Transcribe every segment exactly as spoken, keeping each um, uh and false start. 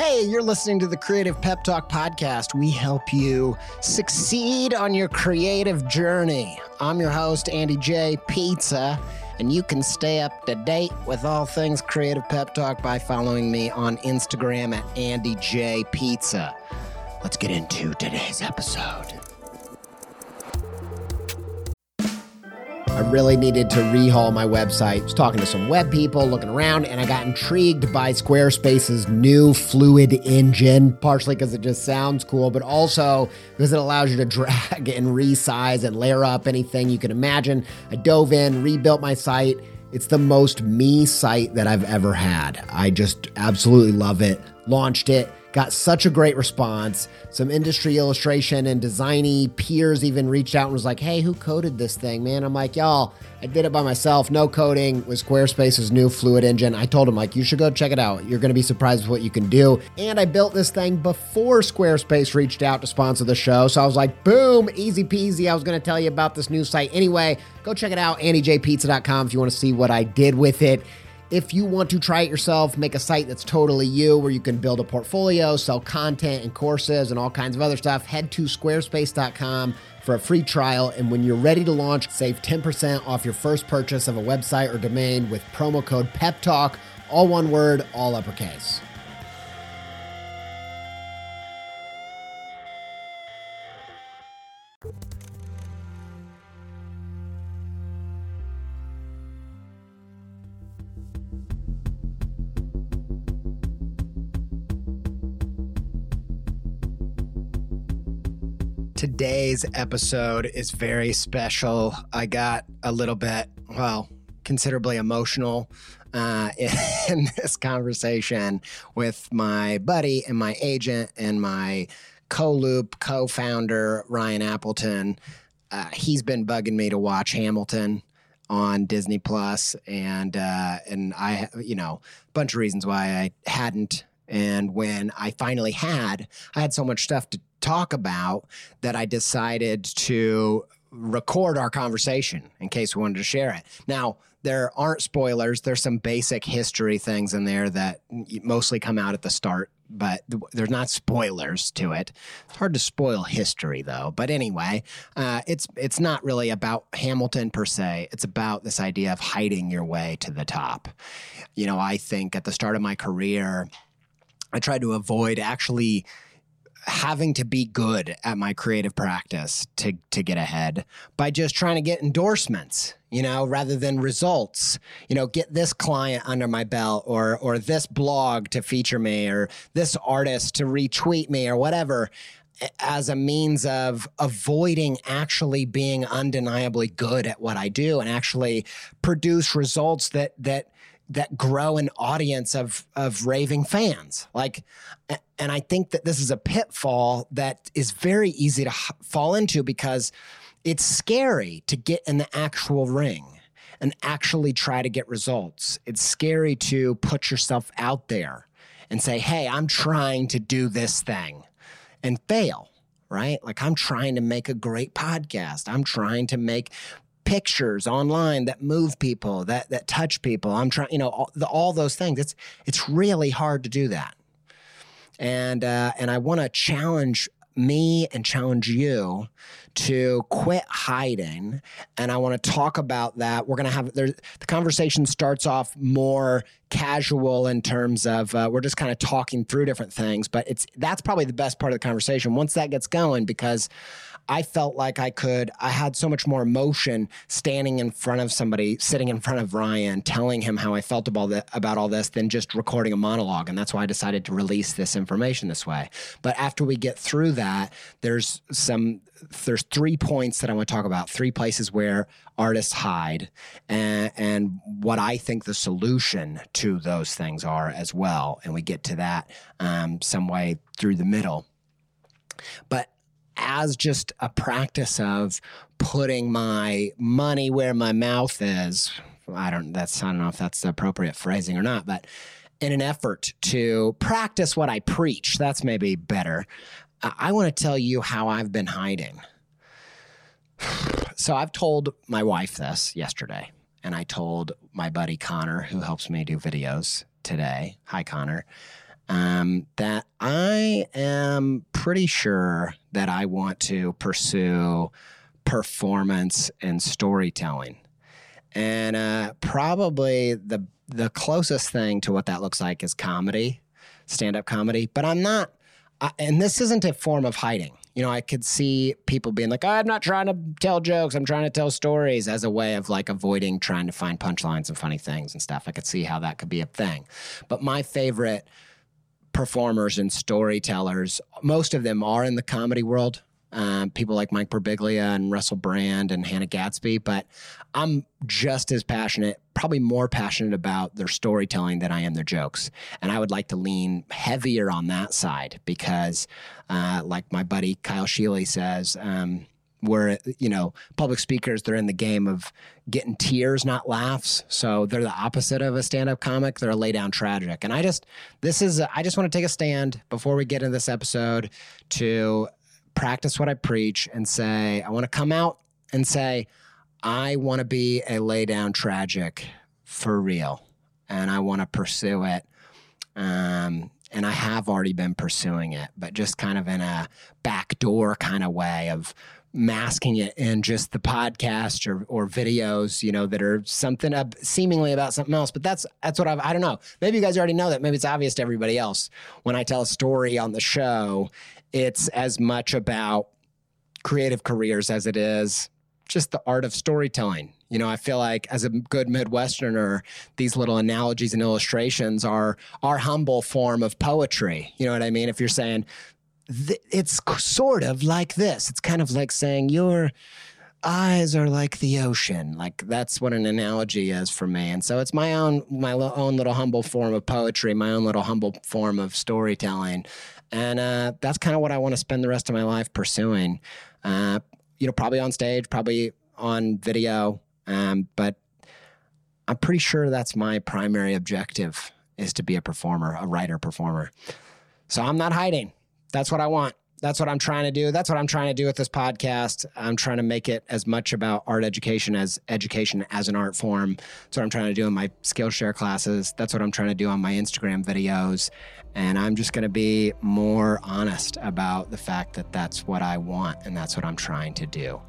Hey, you're listening to the Creative Pep Talk podcast. We help you succeed on your creative journey. I'm your host, Andy J. Pizza, and you can stay up to date with all things Creative Pep Talk by following me on Instagram at Andy J. Pizza. Let's get into today's episode. I really needed to rehaul my website. I was talking to some web people, looking around, and I got intrigued by Squarespace's new Fluid engine, partially because it just sounds cool, but also because it allows you to drag and resize and layer up anything you can imagine. I dove in, rebuilt my site. It's the most me site that I've ever had. I just absolutely love it. Launched it. Got such a great response. Some industry illustration and designy peers even reached out and was like, hey, who coded this thing, man? I'm like, y'all, I did it by myself. No coding with Squarespace's new Fluid engine. I told them, like, you should go check it out. You're going to be surprised with what you can do. And I built this thing before Squarespace reached out to sponsor the show. So I was like, boom, easy peasy. I was going to tell you about this new site. Anyway, go check it out, andy j pizza dot com, if you want to see what I did with it. If you want to try it yourself, make a site that's totally you, where you can build a portfolio, sell content and courses and all kinds of other stuff, head to squarespace dot com for a free trial. And when you're ready to launch, save ten percent off your first purchase of a website or domain with promo code PEPTALK, all one word, all uppercase. Today's episode is very special. I got a little bit, well, considerably emotional uh, in this conversation with my buddy and my agent and my co-loop co-founder, Ryan Appleton. Uh, he's been bugging me to watch Hamilton on Disney Plus, and uh, and I, you know, a bunch of reasons why I hadn't. And when I finally had, I had so much stuff to talk about that I decided to record our conversation in case we wanted to share it. Now, there aren't spoilers. There's some basic history things in there that mostly come out at the start, but there's not spoilers to it. It's hard to spoil history, though. But anyway, uh, it's it's not really about Hamilton per se. It's about this idea of hiding your way to the top. You know, I think at the start of my career, I tried to avoid actually having to be good at my creative practice to to get ahead by just trying to get endorsements, you know, rather than results. You know, get this client under my belt, or or this blog to feature me, or this artist to retweet me, or whatever, as a means of avoiding actually being undeniably good at what I do and actually produce results that that that grow an audience of of raving fans. Like, and I think that this is a pitfall that is very easy to h- fall into, because it's scary to get in the actual ring and actually try to get results. It's scary to put yourself out there and say, hey, I'm trying to do this thing, and fail, right? Like, I'm trying to make a great podcast. I'm trying to make pictures online that move people, that that touch people. I'm trying, you know, all, the, all those things. It's it's really hard to do that, and uh, and I want to challenge me and challenge you to quit hiding. And I want to talk about that. We're gonna have there, the conversation starts off more casual in terms of uh, we're just kind of talking through different things, but it's that's probably the best part of the conversation once that gets going, because I felt like I could, I had so much more emotion standing in front of somebody, sitting in front of Ryan, telling him how I felt about, the, about all this than just recording a monologue. And that's why I decided to release this information this way. But after we get through that, there's some, there's three points that I want to talk about, three places where artists hide, and, and what I think the solution to those things are as well. And we get to that um, some way through the middle. But as just a practice of putting my money where my mouth is, I don't, that's, I don't know if that's the appropriate phrasing or not, but in an effort to practice what I preach, that's maybe better. I want to tell you how I've been hiding. So I've told my wife this yesterday, and I told my buddy Connor, who helps me do videos today. Hi, Connor. um, that I am pretty sure that I want to pursue performance and storytelling. And uh, probably the the closest thing to what that looks like is comedy, stand-up comedy. But I'm not, I, and this isn't a form of hiding. You know, I could see people being like, oh, I'm not trying to tell jokes. I'm trying to tell stories, as a way of like avoiding trying to find punchlines and funny things and stuff. I could see how that could be a thing. But my favorite performers and storytellers, most of them are in the comedy world. Um, people like Mike Birbiglia and Russell Brand and Hannah Gadsby, but I'm just as passionate, probably more passionate about their storytelling than I am their jokes. And I would like to lean heavier on that side because, uh, like my buddy Kyle Sheely says, um, we're, you know, public speakers, they're in the game of getting tears, not laughs. So they're the opposite of a stand-up comic. They're a lay-down tragic. And I just, this is, I just want to take a stand before we get into this episode to practice what I preach and say, I want to come out and say, I want to be a lay down tragic for real. And I want to pursue it. Um, and I have already been pursuing it, but just kind of in a backdoor kind of way of masking it in just the podcast or, or videos, you know, that are something up seemingly about something else. But that's, that's what I've, I don't know. Maybe you guys already know that. Maybe it's obvious to everybody else. When I tell a story on the show, it's as much about creative careers as it is just the art of storytelling. You know, I feel like as a good Midwesterner, these little analogies and illustrations are our humble form of poetry. You know what I mean? If you're saying, it's sort of like this. It's kind of like saying your eyes are like the ocean. Like that's what an analogy is for me. And so it's my own, my own little humble form of poetry, my own little humble form of storytelling. And uh, that's kind of what I want to spend the rest of my life pursuing. Uh, you know, probably on stage, probably on video. Um, but I'm pretty sure that's my primary objective, is to be a performer, a writer performer. So I'm not hiding. That's what I want. That's what I'm trying to do. That's what I'm trying to do with this podcast. I'm trying to make it as much about art education as education as an art form. That's what I'm trying to do in my Skillshare classes. That's what I'm trying to do on my Instagram videos. And I'm just going to be more honest about the fact that that's what I want and that's what I'm trying to do.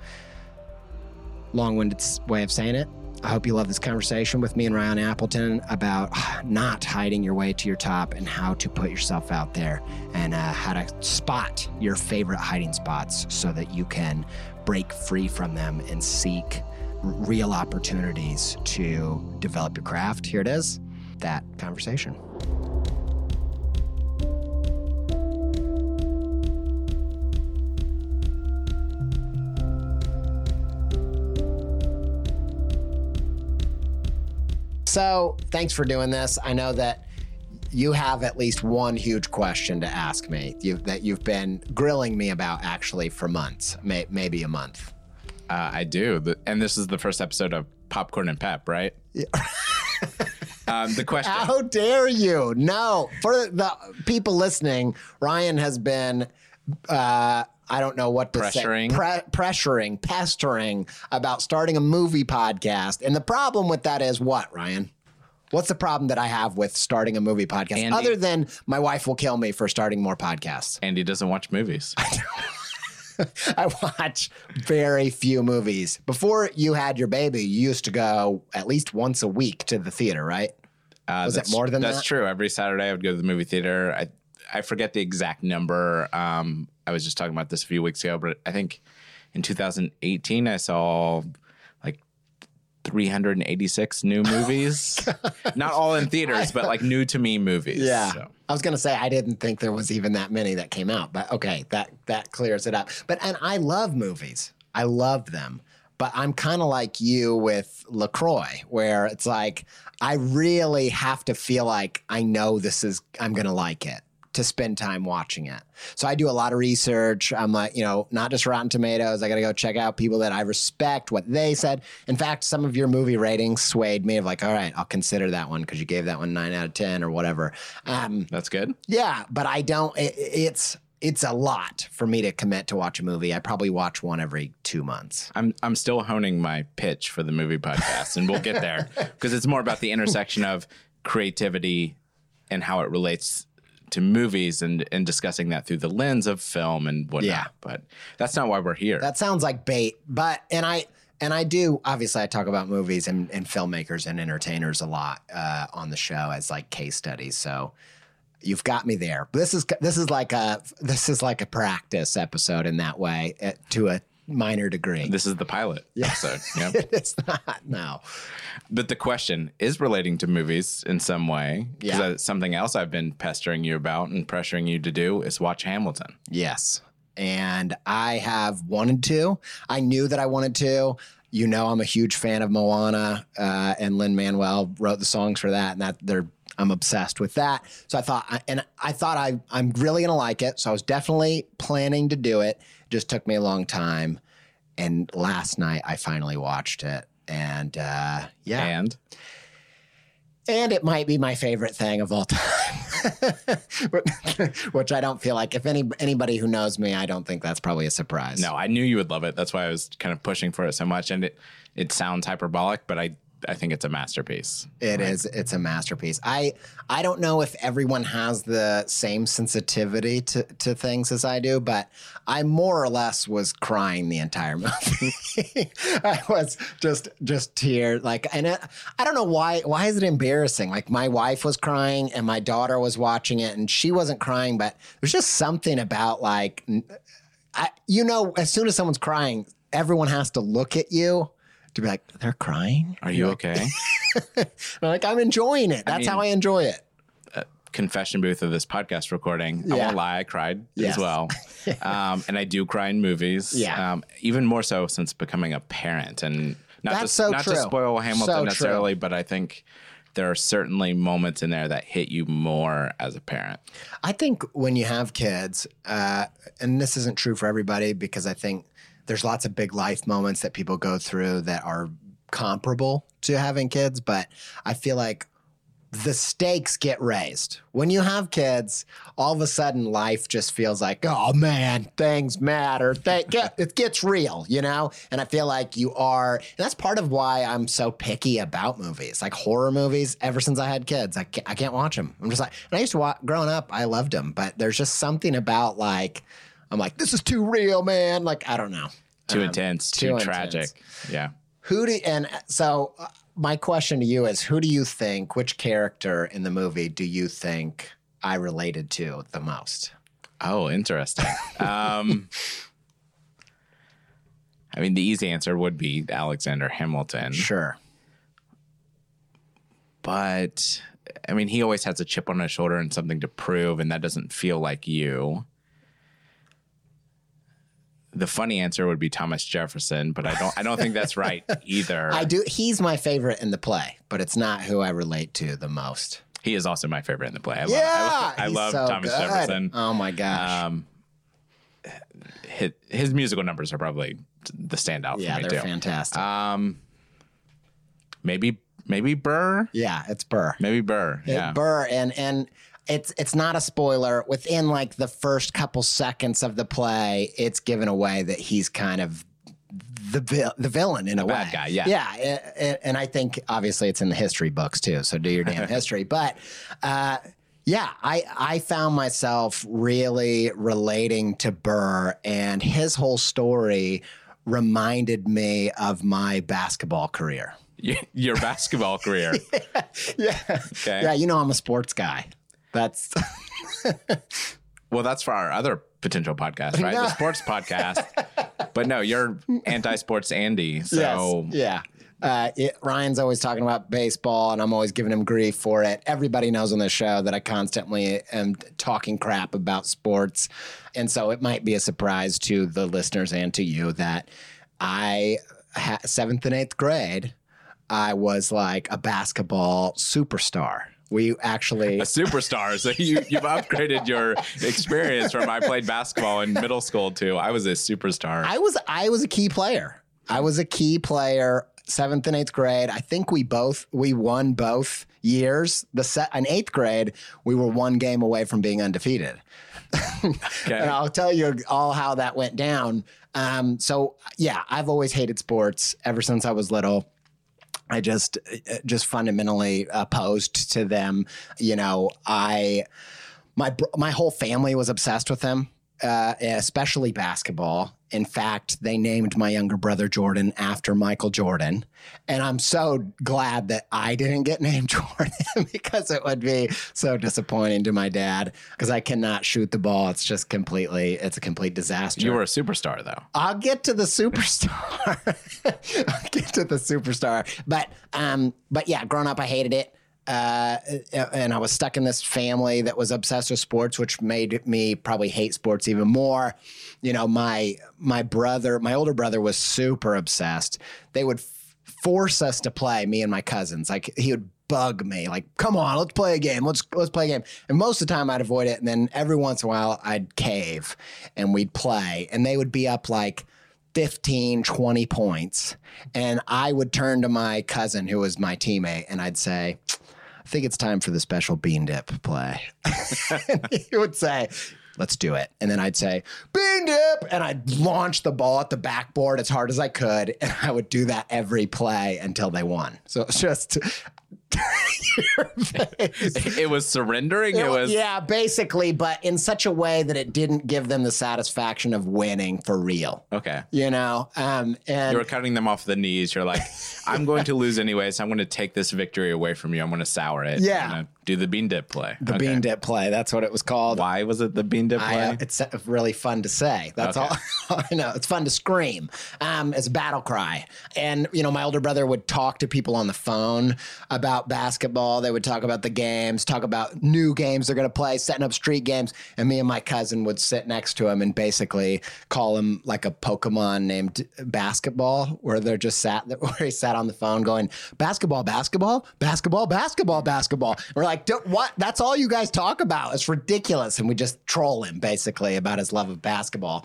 Long-winded way of saying it. I hope you love this conversation with me and Ryan Appleton about not hiding your way to your top and how to put yourself out there and uh, how to spot your favorite hiding spots so that you can break free from them and seek real opportunities to develop your craft. Here it is, that conversation. So thanks for doing this. I know that you have at least one huge question to ask me you, that you've been grilling me about actually for months, may, maybe a month. Uh, I do. And this is the first episode of Popcorn and Pep, right? Yeah. um, the question. How dare you? No. For the people listening, Ryan has been... Uh, I don't know what to pressuring. say. Pre- pressuring, pestering about starting a movie podcast. And the problem with that is what, Ryan? What's the problem that I have with starting a movie podcast? Andy, other than my wife will kill me for starting more podcasts. Andy doesn't watch movies. I watch very few movies. Before you had your baby, you used to go at least once a week to the theater, right? Uh, Was it more than that's that? That's true. Every Saturday I would go to the movie theater. I I forget the exact number. Um, I was just talking about this a few weeks ago, but I think in two thousand eighteen, I saw like three hundred eighty-six new movies. Not all in theaters, but like new to me movies. Yeah. So. I was going to say, I didn't think there was even that many that came out, but okay, that, that clears it up. But, and I love movies. I love them. But I'm kind of like you with LaCroix, where it's like, I really have to feel like I know this is, I'm going to like it to spend time watching it. So I do a lot of research. I'm like, you know, not just Rotten Tomatoes. I got to go check out people that I respect, what they said. In fact, some of your movie ratings swayed me of like, all right, I'll consider that one because you gave that one nine out of ten or whatever. Um, That's good. Yeah, but I don't, it, it's, it's a lot for me to commit to watch a movie. I probably watch one every two months. I'm I'm still honing my pitch for the movie podcast, and we'll get there because it's more about the intersection of creativity and how it relates to movies and, and discussing that through the lens of film and whatnot. Yeah. But that's not why we're here. That sounds like bait, but and I and I do obviously I talk about movies and, and filmmakers and entertainers a lot uh, on the show as like case studies. So you've got me there. This is this is like a this is like a practice episode in that way uh, to a minor degree. This is the pilot episode. Yeah. It's not no. But the question is relating to movies in some way. Because Yeah. something else I've been pestering you about and pressuring you to do is watch Hamilton. Yes. And I have wanted to. I knew that I wanted to. You know, I'm a huge fan of Moana, uh, and Lin-Manuel wrote the songs for that, and that they're I'm obsessed with that. So I thought, and I thought I I'm really gonna like it. So I was definitely planning to do it. It just took me a long time. And last night I finally watched it, and uh, yeah, And and it might be my favorite thing of all time, which I don't feel like if any anybody who knows me, I don't think that's probably a surprise. no, I knew you would love it. That's why I was kind of pushing for it so much. And it, it sounds hyperbolic, but I, I think it's a masterpiece. It is. It's a masterpiece. I I don't know if everyone has the same sensitivity to, to things as I do, but I more or less was crying the entire movie. I was just just tear like, and it, I don't know why. Why is it embarrassing? Like my wife was crying and my daughter was watching it, and she wasn't crying, but there's just something about like, I you know, as soon as someone's crying, everyone has to look at you. To be like, they're crying? Are you okay? I'm like, I'm enjoying it. That's mean- how I enjoy it. Confession booth of this podcast recording. I Yeah. won't lie, I cried Yes. as well. Um, and I do cry in movies. Yeah. Um, even more so since becoming a parent. And not That's just so not to true. spoil Hamilton So true. necessarily, but I think there are certainly moments in there that hit you more as a parent. I think when you have kids, uh, and this isn't true for everybody because I think there's lots of big life moments that people go through that are comparable to having kids, but I feel like the stakes get raised. When you have kids, all of a sudden life just feels like, oh man, things matter. They get, it gets real, you know? And I feel like you are, and that's part of why I'm so picky about movies, like horror movies. Ever since I had kids, I can't, I can't watch them. I'm just like, and I used to watch, growing up, I loved them, but there's just something about like, I'm like, this is too real, man. Like, I don't know. Too Um, intense, too too, intense. tragic. Yeah. Who do and so uh, my question to you is, who do you think, which character in the movie do you think I related to the most? Oh, interesting. um, I mean, the easy answer would be Alexander Hamilton. Sure. But I mean, he always has a chip on his shoulder and something to prove, and that doesn't feel like you. The funny answer would be Thomas Jefferson, but I don't. I don't think that's right either. I do. He's my favorite in the play, but it's not who I relate to the most. He is also my favorite in the play. I Yeah, love, I love, I he's love so Thomas good. Jefferson. Oh my gosh. Um, his, his musical numbers are probably the standout yeah, for me they're too. fantastic. Um, maybe maybe Burr. yeah, it's Burr. Maybe Burr. It- Yeah. Burr, and and it's it's not a spoiler. Within like the first couple seconds of the play, it's given away that he's kind of the vil- the villain in a way. bad guy, yeah. yeah. a- a- And I think obviously it's in the history books too. So do your damn history. But uh, yeah, I I found myself really relating to Burr, and his whole story reminded me of my basketball career. Your basketball career. Yeah, Okay. yeah. You know I'm a sports guy. That's. Well, that's for our other potential podcast, right? No. The sports podcast. But no, you're anti-sports Andy. So Yes. Yeah. Uh, it, Ryan's always talking about baseball, and I'm always giving him grief for it. Everybody knows on this show that I constantly am talking crap about sports. And so it might be a surprise to the listeners and to you that I, ha- seventh and eighth grade, I was like a basketball superstar. We actually a superstar. So you, you've upgraded your experience from I played basketball in middle school to I was a superstar. I was I was a key player. I was a key player seventh and eighth grade. I think we both we won both years. The set in eighth grade, we were one game away from being undefeated. Okay. And I'll tell you all how that went down. Um, so yeah, I've always hated sports ever since I was little. I just just fundamentally opposed to them. You know, I my br- my whole family was obsessed with him, uh, especially basketball. In fact, they named my younger brother Jordan after Michael Jordan. And I'm so glad that I didn't get named Jordan because it would be so disappointing to my dad because I cannot shoot the ball. It's just completely, it's a complete disaster. You were a superstar, though. I'll get to the superstar. I'll get to the superstar. But, um, but yeah, growing up, I hated it. Uh, and I was stuck in this family that was obsessed with sports, which made me probably hate sports even more. You know, my my brother, my older brother was super obsessed. They would f- force us to play, me and my cousins. Like he would bug me, like, come on, let's play a game. Let's let's play a game. And most of the time I'd avoid it. And then every once in a while I'd cave and we'd play. And they would be up like fifteen, twenty points. And I would turn to my cousin, who was my teammate, and I'd say, I think it's time for the special bean dip play. And he would say, let's do it. And then I'd say, bean dip. And I'd launch the ball at the backboard as hard as I could. And I would do that every play until they won. So it's just your face. It was surrendering. It, It- was yeah, basically, but in such a way that it didn't give them the satisfaction of winning for real. okay. You know, um, and You were cutting them off the knees. You're like, I'm going to lose anyway, so I'm going to take this victory away from you. I'm going to sour it. Yeah. I'm going to do the bean dip play. the Okay. bean dip play. That's what it was called. Why was it the bean dip play? I, uh, it's uh, really fun to say. That's Okay. all I know. It's fun to scream. Um, it's a battle cry. And, you know, my older brother would talk to people on the phone about basketball. They would talk about the games, talk about new games they're going to play, setting up street games. And me and my cousin would sit next to him and basically call him like a Pokemon named Basketball, where they're just sat, where he sat on the phone going, basketball, basketball, basketball, basketball, basketball. We're like, "Don't- what? That's all you guys talk about. It's ridiculous. And we just troll him basically about his love of basketball.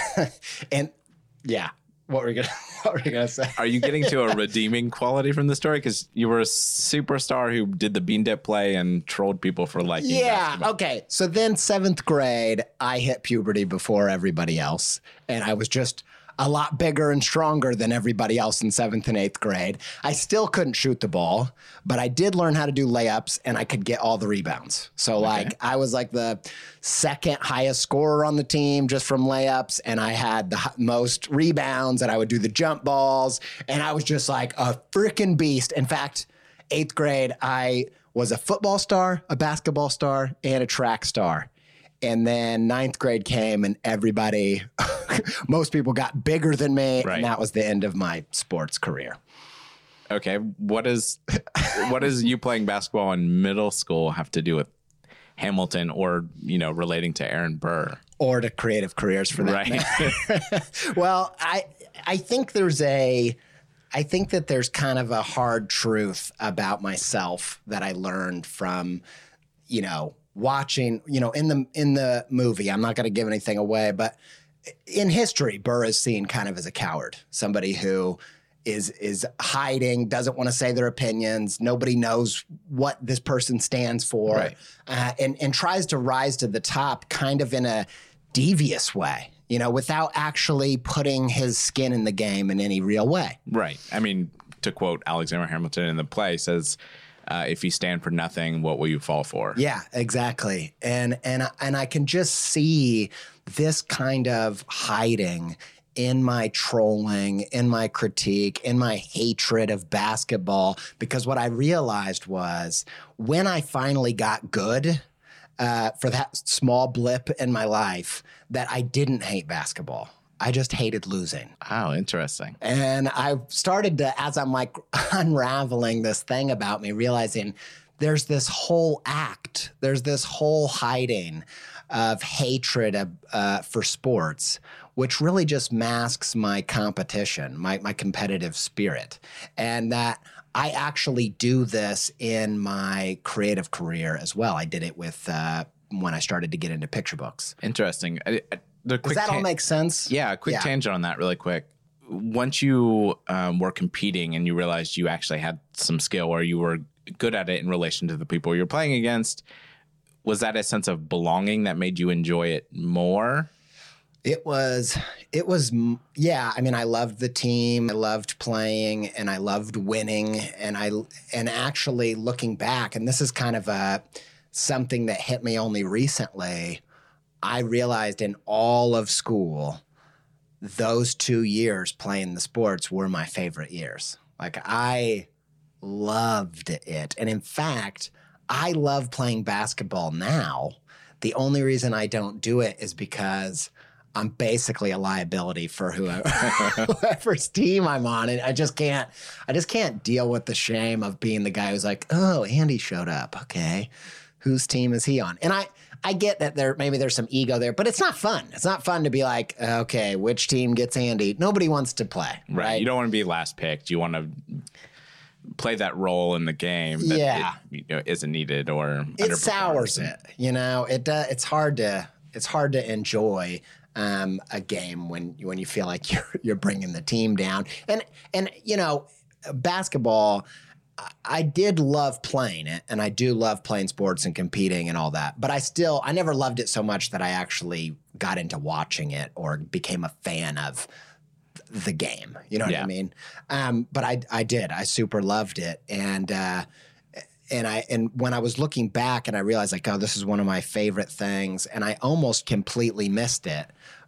And yeah, what were you gonna what were you gonna say? Are you getting to a redeeming quality from the story? Because you were a superstar who did the bean dip play and trolled people for liking Yeah. basketball. Okay. So then seventh grade, I hit puberty before everybody else. And I was just a lot bigger and stronger than everybody else in seventh and eighth grade. I still couldn't shoot the ball, but I did learn how to do layups and I could get all the rebounds. So like I was like the second highest scorer on the team just from layups. And I had the h- most rebounds and I would do the jump balls. And I was just like a freaking beast. In fact, eighth grade, I was a football star, a basketball star, and a track star. And then ninth grade came and everybody, most people got bigger than me. Right. And that was the end of my sports career. Okay. What is what does you playing basketball in middle school have to do with Hamilton or, you know, relating to Aaron Burr? Or to creative careers for that. Right. Well, I I think there's a I think that there's kind of a hard truth about myself that I learned from, you know, watching, you know, in the in the movie. I'm not going to give anything away, but in history, Burr is seen kind of as a coward, somebody who is is hiding, doesn't want to say their opinions. Nobody knows what this person stands for, Right. uh, and and tries to rise to the top, kind of in a devious way, you know, without actually putting his skin in the game in any real way. Right. I mean, to quote Alexander Hamilton in the play, says, uh, if you stand for nothing, what will you fall for? Yeah, exactly. And and and I can just see this kind of hiding in my trolling, in my critique, in my hatred of basketball, because what I realized was when I finally got good, uh, for that small blip in my life, that I didn't hate basketball. I just hated losing. Oh, interesting. And I started to, as I'm like unraveling this thing about me, realizing there's this whole act, there's this whole hiding of hatred of, uh, for sports, which really just masks my competition, my, my competitive spirit. And that I actually do this in my creative career as well. I did it with uh, when I started to get into picture books. Interesting. I, I, the Does quick that all tan- make sense? Yeah, a quick Yeah. tangent on that really quick. Once you um, were competing and you realized you actually had some skill or you were good at it in relation to the people you're playing against, was that a sense of belonging that made you enjoy it more? It was, it was, yeah. I mean, I loved the team. I loved playing and I loved winning. And I, and actually looking back, and this is kind of a, something that hit me only recently. I realized in all of school, those two years playing the sports were my favorite years. Like, I loved it. And in fact, I love playing basketball now. The only reason I don't do it is because I'm basically a liability for whoever, whoever's team I'm on. And I just can't, I just can't deal with the shame of being the guy who's like, oh, Andy showed up. Okay. Whose team is he on? And I, I get that there, maybe there's some ego there, but it's not fun. It's not fun to be like, okay, which team gets Andy? Nobody wants to play. Right. right? You don't want to be last picked. You want to play that role in the game that yeah. it, you know, isn't needed or it sours it. You know, it uh, it's hard to it's hard to enjoy um, a game when when you feel like you're you're bringing the team down. And and you know, basketball, I did love playing it, and I do love playing sports and competing and all that. But I still I never loved it so much that I actually got into watching it or became a fan of the game. You know what yeah. I mean? Um, but I, I did, I super loved it. And, uh, and I, and when I was looking back and I realized like, oh, this is one of my favorite things. And I almost completely missed it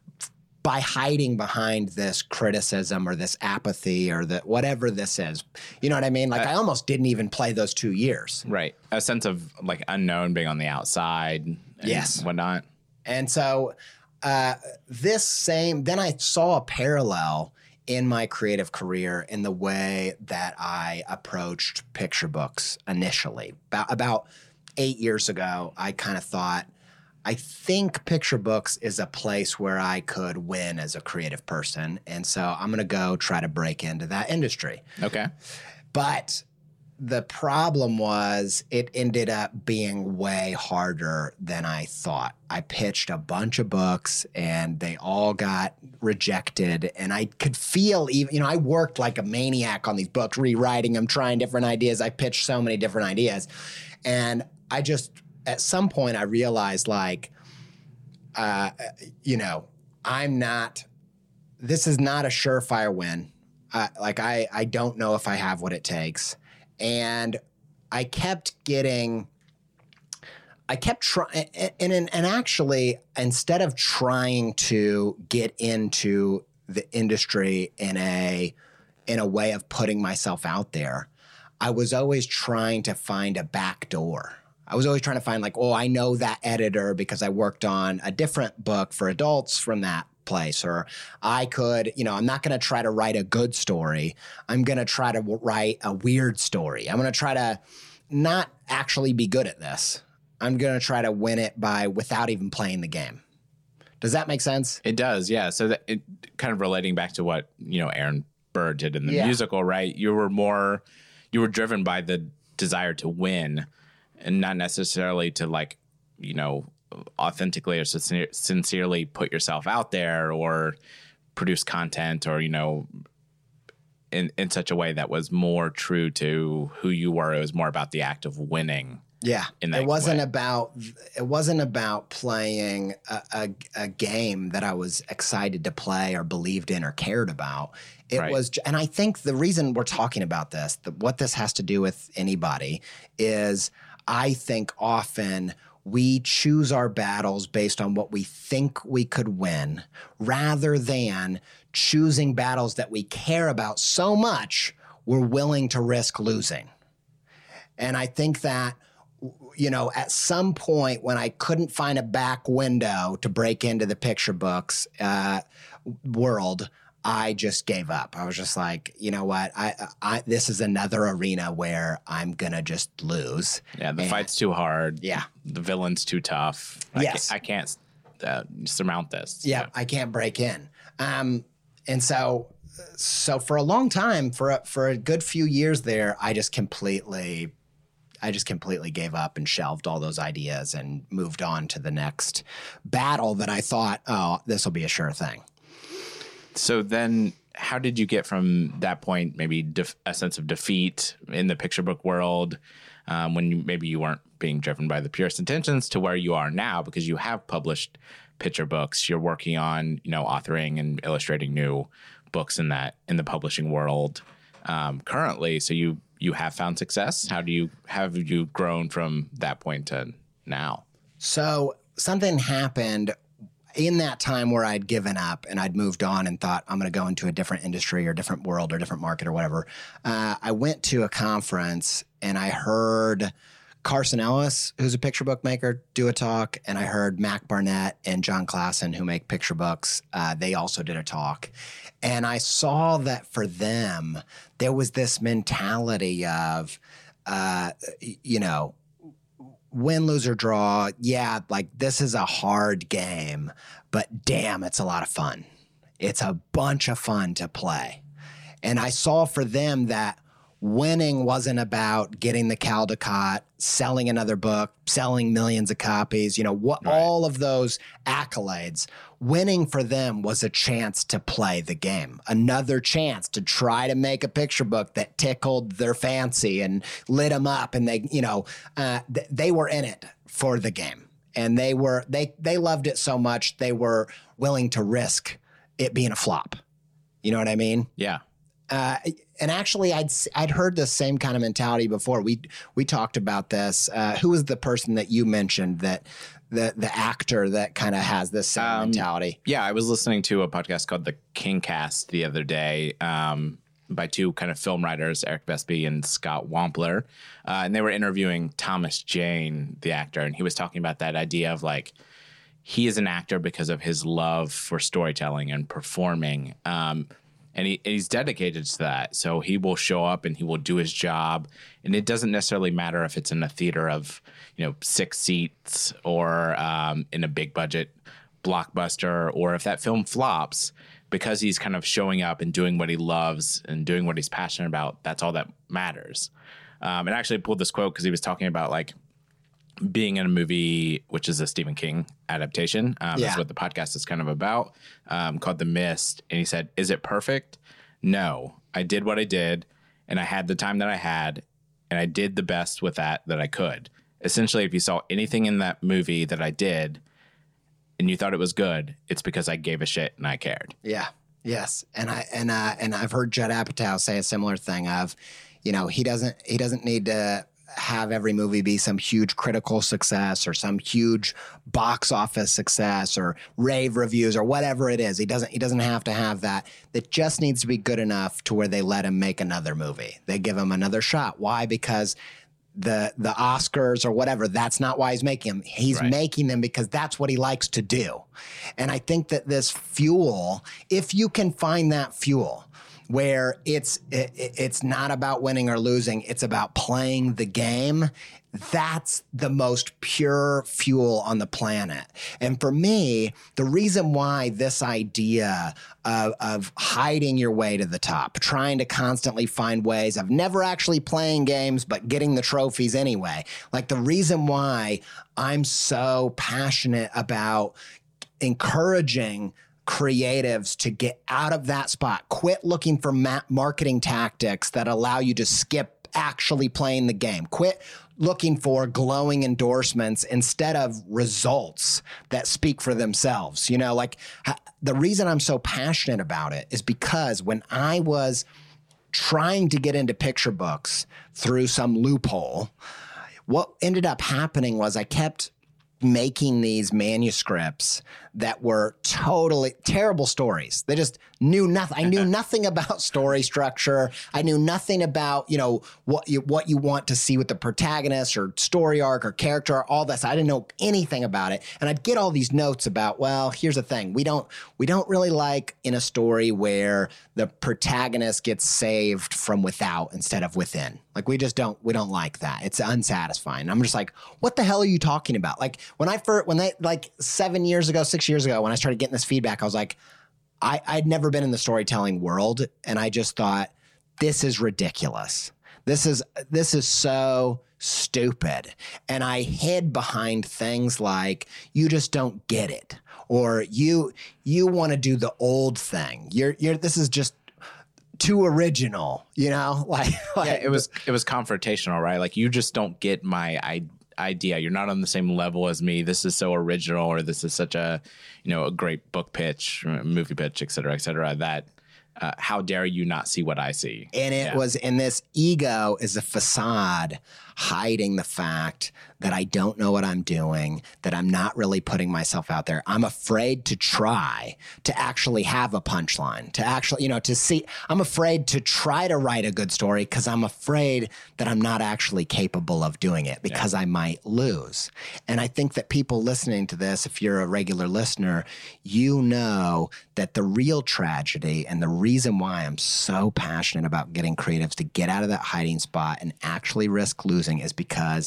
by hiding behind this criticism or this apathy or the, whatever this is, you know what I mean? Like uh, I almost didn't even play those two years. Right. A sense of like unknown, being on the outside. And yes. whatnot. And so, Uh, this same, then I saw a parallel in my creative career in the way that I approached picture books initially. About, about eight years ago, I kind of thought, I think picture books is a place where I could win as a creative person. And so I'm going to go try to break into that industry. Okay. But the problem was it ended up being way harder than I thought. I pitched a bunch of books and they all got rejected. And I could feel even, you know, I worked like a maniac on these books, rewriting them, trying different ideas. I pitched so many different ideas. And I just, at some point I realized like, uh, you know, I'm not, this is not a surefire win. Uh, like I, I don't know if I have what it takes. And I kept getting, I kept trying, and, and, and actually, instead of trying to get into the industry in a, in a way of putting myself out there, I was always trying to find a back door. I was always trying to find like, oh, I know that editor because I worked on a different book for adults from that place. Or I could, you know, I'm not going to try to write a good story. I'm going to try to w- write a weird story. I'm going to try to not actually be good at this. I'm going to try to win it by without even playing the game. Does that make sense? It does. Yeah. So that it kind of relating back to what, you know, Aaron Burr did in the yeah. musical, right? You were more, you were driven by the desire to win and not necessarily to like, you know, authentically or sincere, sincerely put yourself out there or produce content or, you know, in, in such a way that was more true to who you were. It was more about the act of winning. Yeah. In that it wasn't way. about, it wasn't about playing a, a, a game that I was excited to play or believed in or cared about. It right. was, and I think the reason we're talking about this, the, what this has to do with anybody is I think often we choose our battles based on what we think we could win rather than choosing battles that we care about so much we're willing to risk losing. And I think that, you know, at some point when I couldn't find a back window to break into the picture books uh, world, I just gave up. I was just like, you know what? I, I this is another arena where I'm gonna just lose. Yeah, the and, fight's too hard. Yeah, the villain's too tough. I yes, can't, I can't uh, surmount this. Yeah, so. I can't break in. Um, and so, so for a long time, for a, for a good few years there, I just completely, I just completely gave up and shelved all those ideas and moved on to the next battle that I thought, oh, this will be a sure thing. So then how did you get from that point, maybe def- a sense of defeat in the picture book world um, when you, maybe you weren't being driven by the purest intentions to where you are now because you have published picture books. You're working on, you know, authoring and illustrating new books in that in the publishing world um, currently. So you you have found success. How do you have you grown from that point to now? So something happened in that time where I'd given up and I'd moved on and thought I'm going to go into a different industry or different world or different market or whatever. Uh, I went to a conference and I heard Carson Ellis, who's a picture book maker, do a talk. And I heard Mac Barnett and John Klassen, who make picture books. Uh, they also did a talk. And I saw that for them, there was this mentality of, uh, you know, win, lose, or draw, yeah, like this is a hard game, but damn, it's a lot of fun. It's a bunch of fun to play. And I saw for them that winning wasn't about getting the Caldecott, selling another book, selling millions of copies, you know, what right. all of those accolades. Winning for them was a chance to play the game, another chance to try to make a picture book that tickled their fancy and lit them up. And they, you know, uh, th- they were in it for the game, and they were they they loved it so much they were willing to risk it being a flop. You know what I mean? Yeah. Uh, and actually, I'd I'd heard the same kind of mentality before. We we talked about this. Uh, who was the person that you mentioned that the the actor that kind of has this same um, mentality? Yeah, I was listening to a podcast called The Kingcast the other day um, by two kind of film writers, Eric Vespi and Scott Wampler, uh, and they were interviewing Thomas Jane, the actor, and he was talking about that idea of like he is an actor because of his love for storytelling and performing. Um, And he, he's dedicated to that. So he will show up and he will do his job. And it doesn't necessarily matter if it's in a theater of, you know, six seats or um, in a big budget blockbuster, or if that film flops, because he's kind of showing up and doing what he loves and doing what he's passionate about. That's all that matters. Um, and I actually pulled this quote because he was talking about like being in a movie, which is a Stephen King adaptation. Um, yeah. That's what the podcast is kind of about, um, called The Mist. And he said, is it perfect? No. I did what I did, and I had the time that I had, and I did the best with that that I could. Essentially, if you saw anything in that movie that I did and you thought it was good, it's because I gave a shit and I cared. Yeah. Yes. And I and uh, and I've heard Judd Apatow say a similar thing of, you know, he doesn't he doesn't need to have every movie be some huge critical success or some huge box office success or rave reviews or whatever it is. He doesn't he doesn't have to have that. It just needs to be good enough to where they let him make another movie. They give him another shot. Why? Because the the Oscars or whatever, that's not why he's making them. He's right. making them because that's what he likes to do. And I think that this fuel, if you can find that fuel, where it's it, it's not about winning or losing, it's about playing the game. That's the most pure fuel on the planet. And for me, the reason why this idea of, of hiding your way to the top, trying to constantly find ways of never actually playing games, but getting the trophies anyway, like the reason why I'm so passionate about encouraging creatives to get out of that spot, quit looking for ma- marketing tactics that allow you to skip actually playing the game, quit looking for glowing endorsements instead of results that speak for themselves. You know, like ha- the reason I'm so passionate about it is because when I was trying to get into picture books through some loophole, what ended up happening was I kept making these manuscripts that were totally terrible stories. They just knew nothing. I knew nothing about story structure. I knew nothing about, you know, what you what you want to see with the protagonist or story arc or character, all this. I didn't know anything about it. And I'd get all these notes about, well, here's the thing. We don't we don't really like in a story where the protagonist gets saved from without instead of within. Like we just don't we don't like that. It's unsatisfying. I'm just like, what the hell are you talking about? Like when I first when they like seven years ago, six years ago, when I started getting this feedback, I was like, I, I'd never been in the storytelling world, and I just thought, this is ridiculous. This is this is so stupid. And I hid behind things like, you just don't get it, or you you want to do the old thing. You're you're this is just too original, you know? Like, like yeah, it was it was confrontational, right? Like, you just don't get my idea. idea. You're not on the same level as me. This is so original, or this is such a, you know, a great book pitch, movie pitch, et cetera, et cetera, that uh, how dare you not see what I see? And it Yeah. was, and this ego is a facade hiding the fact that I don't know what I'm doing, that I'm not really putting myself out there. I'm afraid to try to actually have a punchline, to actually, you know, to see, I'm afraid to try to write a good story because I'm afraid that I'm not actually capable of doing it because yeah. I might lose. And I think that people listening to this, if you're a regular listener, you know that the real tragedy and the reason why I'm so passionate about getting creatives to get out of that hiding spot and actually risk losing is because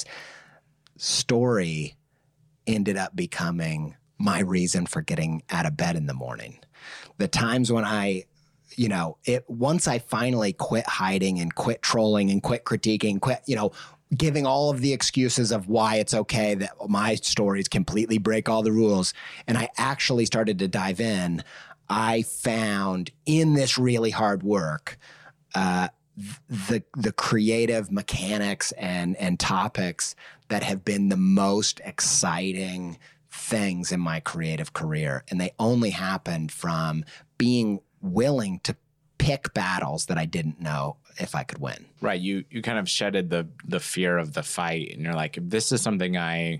story ended up becoming my reason for getting out of bed in the morning. The times when I, you know, it once I finally quit hiding and quit trolling and quit critiquing, quit, you know, giving all of the excuses of why it's okay that my stories completely break all the rules, and I actually started to dive in, I found in this really hard work, uh, the the creative mechanics and and topics that have been the most exciting things in my creative career. And they only happened from being willing to pick battles that I didn't know if I could win. Right. You you kind of shedded the the fear of the fight, and you're like, if this is something I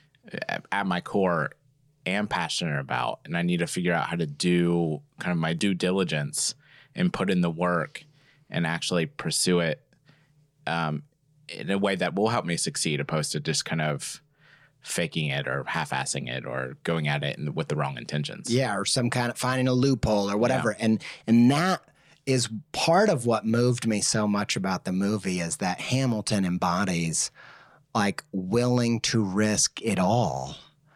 at my core am passionate about, and I need to figure out how to do kind of my due diligence and put in the work and actually pursue it um, in a way that will help me succeed, opposed to just kind of faking it or half-assing it or going at it in, with the wrong intentions. Yeah, or some kind of finding a loophole or whatever. Yeah. And and that is part of what moved me so much about the movie, is that Hamilton embodies like willing to risk it all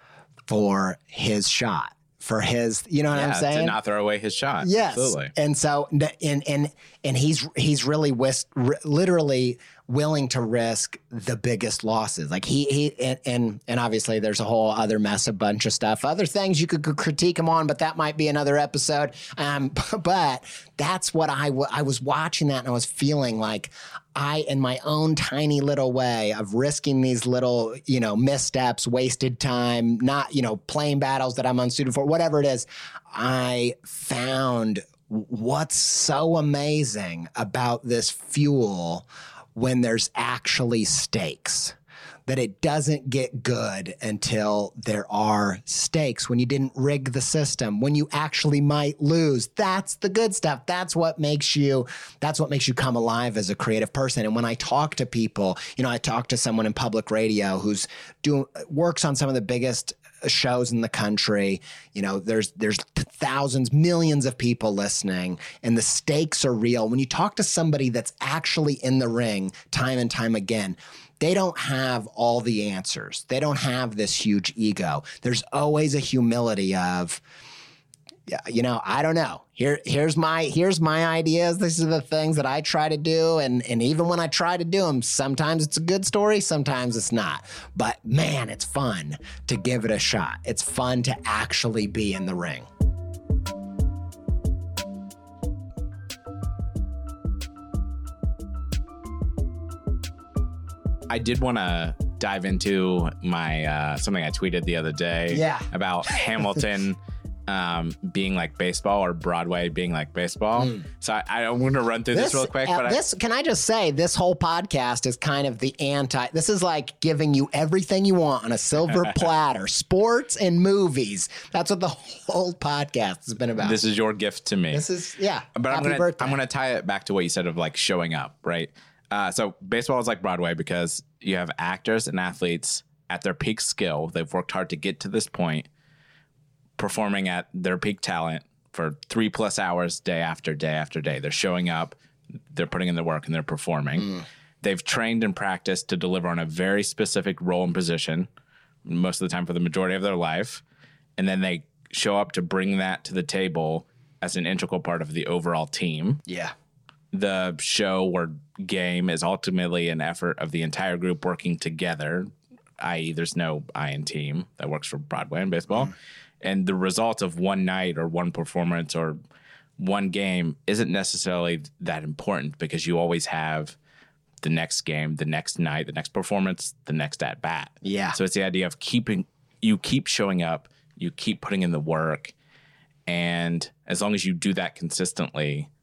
for his shot. For his, you know what yeah, I'm saying? To not throw away his shot. Yes. Absolutely. And so, and, and, and he's, he's really whis- r- literally willing to risk the biggest losses. Like he, he, and, and, and obviously there's a whole other mess, a bunch of stuff, other things you could critique him on, but that might be another episode. Um, but that's what I, w- I was watching that and I was feeling like I, in my own tiny little way of risking these little, you know, missteps, wasted time, not, you know, playing battles that I'm unsuited for, whatever it is, I found what's so amazing about this fuel when there's actually stakes. That it doesn't get good until there are stakes, when you didn't rig the system, when you actually might lose. That's the good stuff. That's what makes you, that's what makes you come alive as a creative person. And when I talk to people, you know, I talk to someone in public radio who's doing, works on some of the biggest shows in the country. You know, there's there's thousands, millions of people listening, and the stakes are real. When you talk to somebody that's actually in the ring time and time again, they don't have all the answers. They don't have this huge ego. There's always a humility of, you know, I don't know. Here, here's my, here's my ideas. These are the things that I try to do. And, and even when I try to do them, sometimes it's a good story, sometimes it's not. But man, it's fun to give it a shot. It's fun to actually be in the ring. I did want to dive into my uh, something I tweeted the other day yeah. about Hamilton um, being like baseball, or Broadway being like baseball. Mm. So I, I'm going to run through this, this real quick. Uh, but this I, can I just say, this whole podcast is kind of the anti. This is like giving you everything you want on a silver platter, sports and movies. That's what the whole podcast has been about. This is your gift to me. This is yeah. But Happy I'm gonna birthday. I'm gonna tie it back to what you said of like showing up, right? Uh, so baseball is like Broadway because you have actors and athletes at their peak skill. They've worked hard to get to this point, performing at their peak talent for three plus hours, day after day after day. They're showing up, they're putting in the work, and they're performing. Mm. They've trained and practiced to deliver on a very specific role and position, most of the time for the majority of their life. And then they show up to bring that to the table as an integral part of the overall team. Yeah. The show or game is ultimately an effort of the entire group working together, that is there's no I in team that works for Broadway and baseball. Mm. And the result of one night or one performance or one game isn't necessarily that important, because you always have the next game, the next night, the next performance, the next at bat. Yeah. So it's the idea of keeping, you keep showing up, you keep putting in the work. And as long as you do that consistently,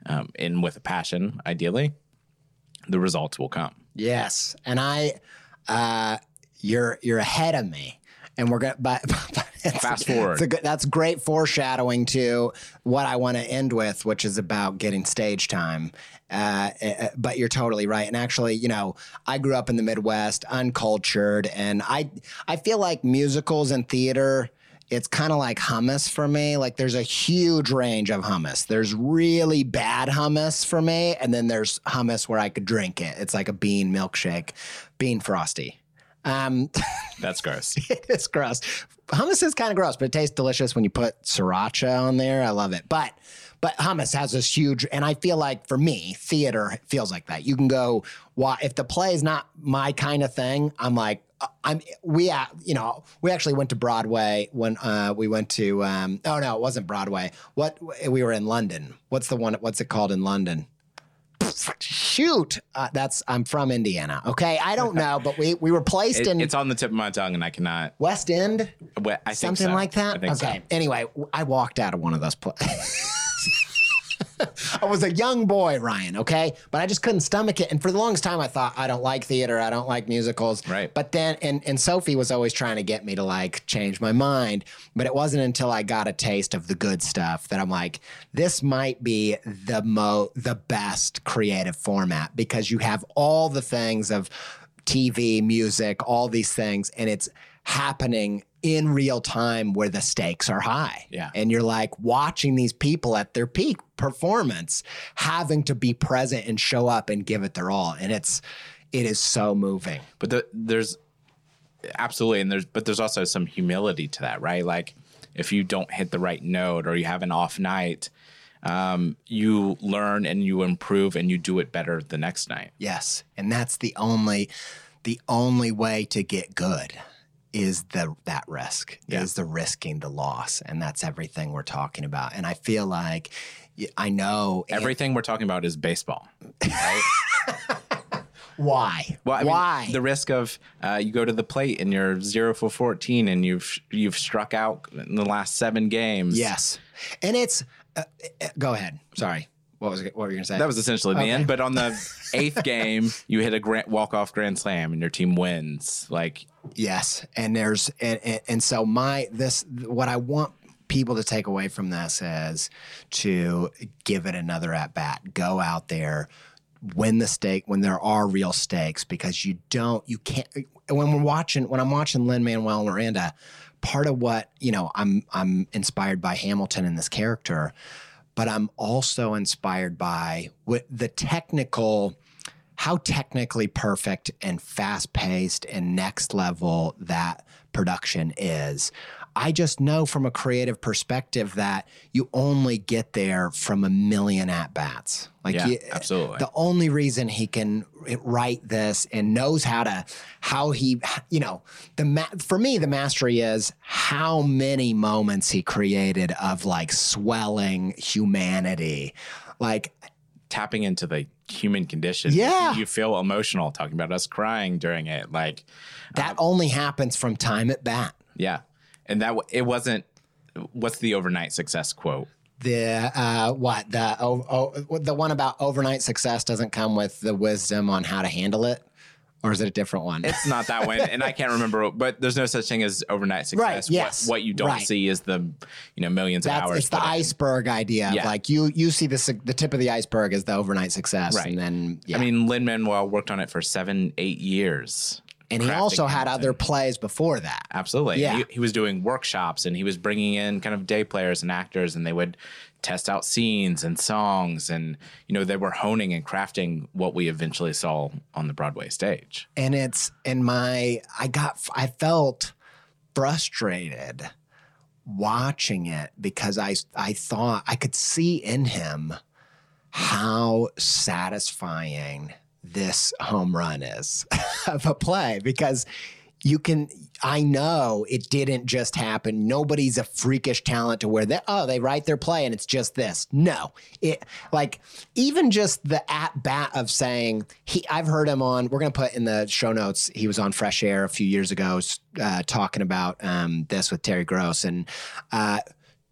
um, and with a passion, ideally, the results will come. Yes, and I, uh, you're you're ahead of me, and we're gonna. But, but fast forward. It's a good, that's great foreshadowing to what I want to end with, which is about getting stage time. Uh, but you're totally right. And actually, you know, I grew up in the Midwest, uncultured, and I I feel like musicals and theater, it's kind of like hummus for me. Like there's a huge range of hummus. There's really bad hummus for me, and then there's hummus where I could drink it. It's like a bean milkshake, bean frosty. Um, That's gross. It is gross. Hummus is kind of gross, but it tastes delicious when you put sriracha on there. I love it. But but hummus has this huge, and I feel like for me, theater feels like that. You can go, well, if the play is not my kind of thing, I'm like, I'm we uh, you know we actually went to Broadway when uh, we went to um, oh no, it wasn't Broadway. What we were in London. What's the one? What's it called in London? Shoot, uh, that's I'm from Indiana. Okay, I don't know, but we we were placed It, in it's on the tip of my tongue, and I cannot. West End, Well, I think something so. like that. I think Okay. so. Anyway, I walked out of one of those places. I was a young boy, Ryan, okay? But I just couldn't stomach it. And for the longest time, I thought, I don't like theater. I don't like musicals. Right. But then, and, and Sophie was always trying to get me to like change my mind. But it wasn't until I got a taste of the good stuff that I'm like, this might be the mo the best creative format because you have all the things of T V, music, all these things, and it's happening in real time where the stakes are high. Yeah. And you're like watching these people at their peak performance, having to be present and show up and give it their all. And it's, it is so moving. But the, there's absolutely, and there's, but there's also some humility to that, right? Like if you don't hit the right note or you have an off night, um, you learn and you improve and you do it better the next night. Yes. And that's the only, the only way to get good is the that risk, Yeah. is the risking the loss. And that's everything we're talking about. And I feel like I know Everything we're talking about is baseball, right? why. Well, I mean, why? the risk of uh, you go to the plate and you're zero for fourteen and you've you've struck out in the last seven games. Yes. And it's uh, uh, go ahead. Sorry. What was it, what were you going to say? That was essentially the Okay. end. But on the eighth game, you hit a grand, walk-off grand slam and your team wins. Like, Yes, and there's and, and and so my this what I want people to take away from this is to give it another at bat. Go out there, win the stake when there are real stakes, because you don't you can't when we're watching when I'm watching Lin-Manuel Miranda, part of what, you know, I'm I'm inspired by Hamilton and this character, but I'm also inspired by what the technical how technically perfect and fast-paced and next level that production is. I just know from a creative perspective that you only get there from a million at-bats. Like Yeah, you, absolutely. The only reason he can write this and knows how to, how he, you know, the ma- for me, the mastery is how many moments he created of like swelling humanity. Like, tapping into the human condition. Yeah. You feel emotional talking about us crying during it. Like, that only happens from time at bat. yeah. And that, w- it wasn't, what's the overnight success quote? The uh, what the oh, oh, the one about overnight success doesn't come with the wisdom on how to handle it, or is it a different one? It's not that one, and I can't remember. But there's no such thing as overnight success. Right, yes, What, what you don't right. see is the, you know, millions That's of hours. it's the put in. iceberg idea. Of Yeah. like you you see the su- the tip of the iceberg is the overnight success, Right. and then yeah. I mean, Lin-Manuel worked on it for seven, eight years. and he crafting also had Hamilton. other plays before that. Absolutely. Yeah. He, he was doing workshops and he was bringing in kind of day players and actors, and they would test out scenes and songs, and, you know, they were honing and crafting what we eventually saw on the Broadway stage. And it's in my I got I felt frustrated watching it because I I thought I could see in him how satisfying this home run is of a play, because you can I know it didn't just happen. Nobody's a freakish talent to where they oh they write their play and it's just this. No. It like even just the at bat of saying he I've heard him on we're going to put in the show notes, he was on Fresh Air a few years ago uh, talking about um, this with Terry Gross, and uh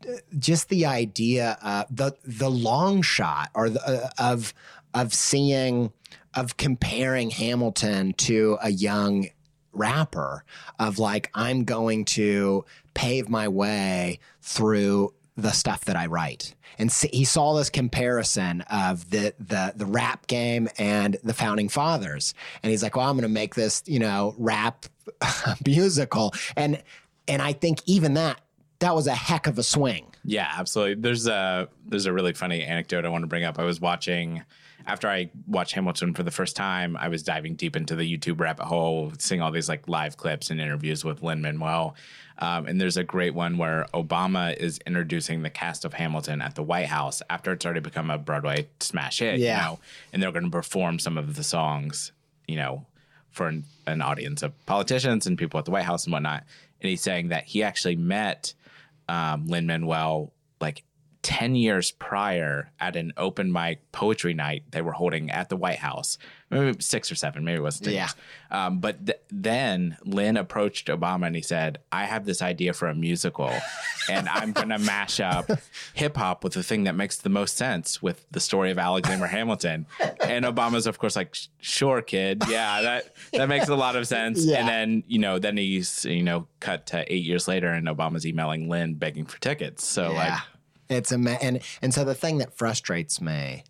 just the idea, uh, the the long shot, or the, uh, of of seeing, of comparing Hamilton to a young rapper, of like, I'm going to pave my way through the stuff that I write. And see, he saw this comparison of the, the, the rap game and the Founding Fathers. And he's like, well, I'm going to make this, you know, rap musical. And, and I think even that, that was a heck of a swing. Yeah, absolutely. There's a, there's a really funny anecdote I want to bring up. I was watching, after I watched Hamilton for the first time, I was diving deep into the YouTube rabbit hole, seeing all these like live clips and interviews with Lin-Manuel. Um, and there's a great one where Obama is introducing the cast of Hamilton at the White House after it's already become a Broadway smash hit, Yeah. you know, and they're going to perform some of the songs, you know, for an, an audience of politicians and people at the White House and whatnot. And he's saying that he actually met um, Lin-Manuel like ten years prior at an open mic poetry night they were holding at the White House. Maybe six or seven, maybe it was ten Yeah. years. Um, but th- then Lin approached Obama and he said, I have this idea for a musical and I'm going to mash up hip hop with the thing that makes the most sense with the story of Alexander Hamilton. And Obama's of course like, sure, kid. Yeah, that, that makes a lot of sense. Yeah. And then, you know, then he's, you know, cut to eight years later and Obama's emailing Lin begging for tickets. So like, It's a and and so the thing that frustrates me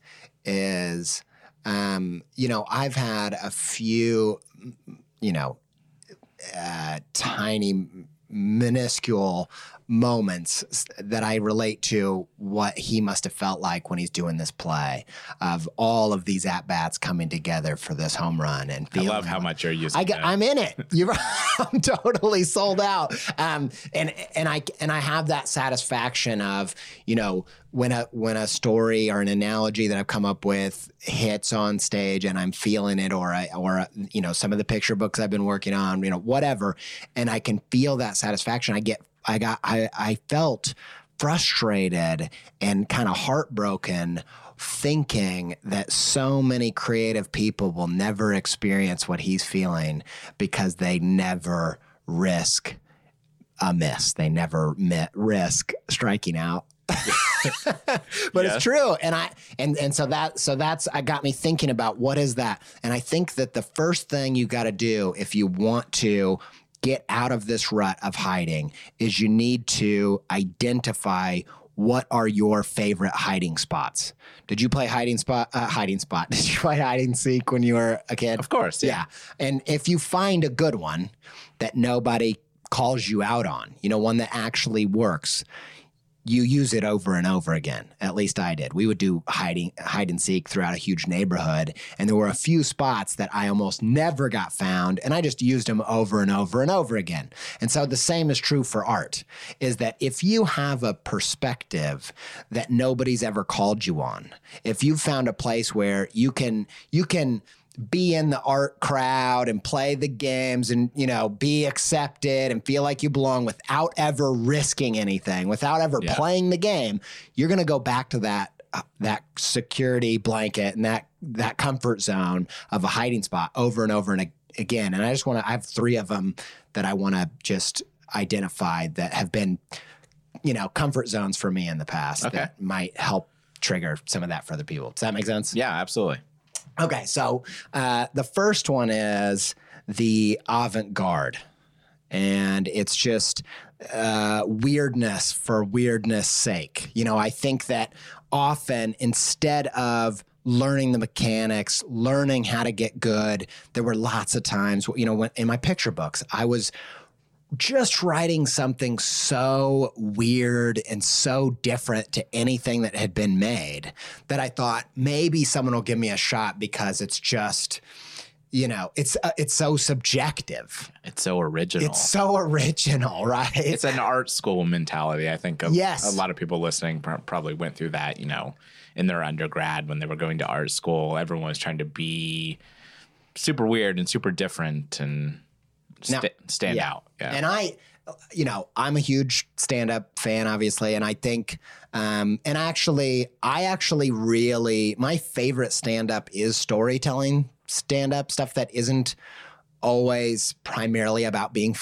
is, um, you know, I've had a few, you know, uh, tiny, minuscule moments that I relate to what he must have felt like when he's doing this play, of all of these at bats coming together for this home run. And I love how much you're using I got, that. I'm in it. You're, I'm totally sold out. Um, and and I and I have that satisfaction of, you know, when a when a story or an analogy that I've come up with hits on stage and I'm feeling it, or I or you know, some of the picture books I've been working on, you know, whatever, and I can feel that satisfaction. I get I got I I felt frustrated and kind of heartbroken, thinking that so many creative people will never experience what he's feeling because they never risk a miss. They never mi- risk striking out. But Yeah. it's true. And I and and so that so that's I got me thinking about what is that. And I think that the first thing you got to do if you want to get out of this rut of hiding is you need to identify what are your favorite hiding spots. Did you play hiding spot? Uh, hiding spot. Did you play hide and seek when you were a kid? Of course. Yeah. And if you find a good one that nobody calls you out on, you know, one that actually works, you use it over and over again. At least I did. We would do hiding, hide and seek throughout a huge neighborhood. And there were a few spots that I almost never got found. And I just used them over and over and over again. And so the same is true for art, is that if you have a perspective that nobody's ever called you on, if you've found a place where you can, you can, be in the art crowd and play the games and, you know, be accepted and feel like you belong without ever risking anything, without ever Yeah. playing the game, you're going to go back to that uh, that security blanket and that that comfort zone of a hiding spot over and over and ag- again. And I just want to I have three of them that I want to just identify that have been, you know, comfort zones for me in the past Okay. that might help trigger some of that for other people. Does that make sense? Yeah, absolutely. Okay, so uh, the first one is the avant-garde, and it's just uh, weirdness for weirdness sake. You know, I think that often instead of learning the mechanics, learning how to get good, there were lots of times, you know, when in my picture books, I was just writing something so weird and so different to anything that had been made that I thought maybe someone will give me a shot because it's just, you know, it's uh, it's so subjective. It's so original. It's so original, right? It's an art school mentality. I think of Yes. a lot of people listening pr- probably went through that, you know, in their undergrad when they were going to art school. Everyone was trying to be super weird and super different and st- Now- stand yeah. out. Yeah. And I, you know, I'm a huge stand-up fan, obviously, and I think, um, and actually, I actually really, my favorite stand-up is storytelling stand-up, stuff that isn't always primarily about being funny,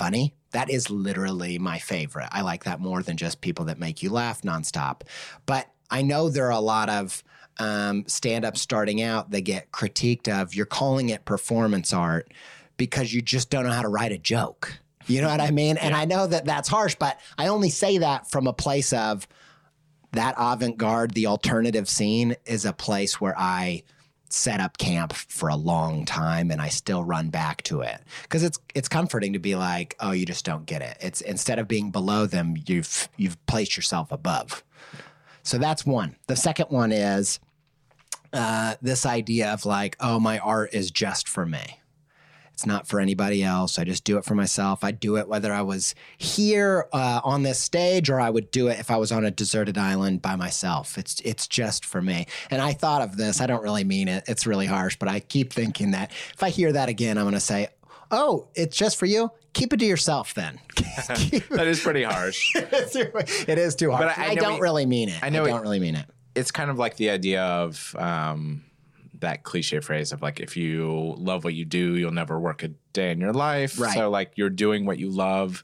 That is literally my favorite. I like that more than just people that make you laugh nonstop. But I know there are a lot of um, stand-ups starting out that get critiqued of, you're calling it performance art because you just don't know how to write a joke. You know what I mean? And yeah. I know that that's harsh, but I only say that from a place of that avant-garde, the alternative scene is a place where I set up camp for a long time and I still run back to it. Because it's it's comforting to be like, oh, you just don't get it. It's instead of being below them, you've you've placed yourself above. So that's one. The second one is uh, this idea of like, oh, my art is just for me. It's not for anybody else. I just do it for myself. I do it whether I was here uh, on this stage or I would do it if I was on a deserted island by myself. It's it's just for me. And I thought of this. I don't really mean it. It's really harsh, but I keep thinking that if I hear that again, I'm going to say, oh, it's just for you? Keep it to yourself then. That is pretty harsh. It is too harsh. But I, I, I don't we, really mean it. I know I don't it, really mean it. It's kind of like the idea of... Um, that cliche phrase of like, if you love what you do, you'll never work a day in your life. Right. So like you're doing what you love.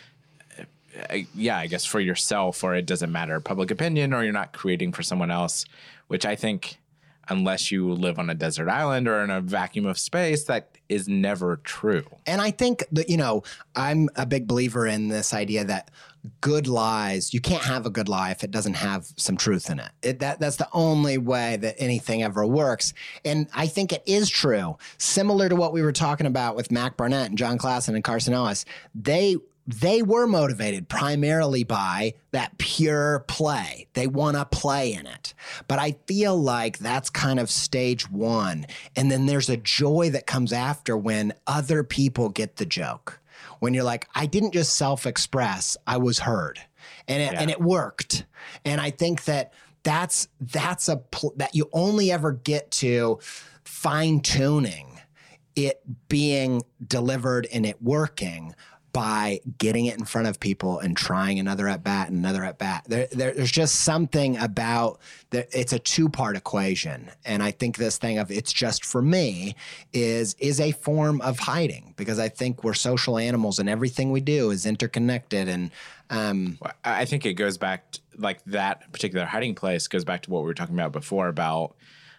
I, yeah, I guess for yourself, or it doesn't matter public opinion, or you're not creating for someone else, which I think unless you live on a desert island or in a vacuum of space, that is never true. And I think that, you know, I'm a big believer in this idea that good lies, you can't have a good lie if it doesn't have some truth in it. it that That's the only way that anything ever works. And I think it is true. Similar to what we were talking about with Mac Barnett and John Klassen and Carson Ellis, they they were motivated primarily by that pure play. They want to play in it. But I feel like that's kind of stage one. And then there's a joy that comes after when other people get the joke. When you're like, I didn't just self-express, I was heard. And it, yeah. and it worked. And I think that that's, that's a, pl- that you only ever get to fine-tuning it being delivered and it working by getting it in front of people and trying another at bat and another at bat. There, there, there's just something about the, it's a two part equation. And I think this thing of it's just for me is, is a form of hiding, because I think we're social animals and everything we do is interconnected. And, um, I think it goes back to, like that particular hiding place goes back to what we were talking about before about,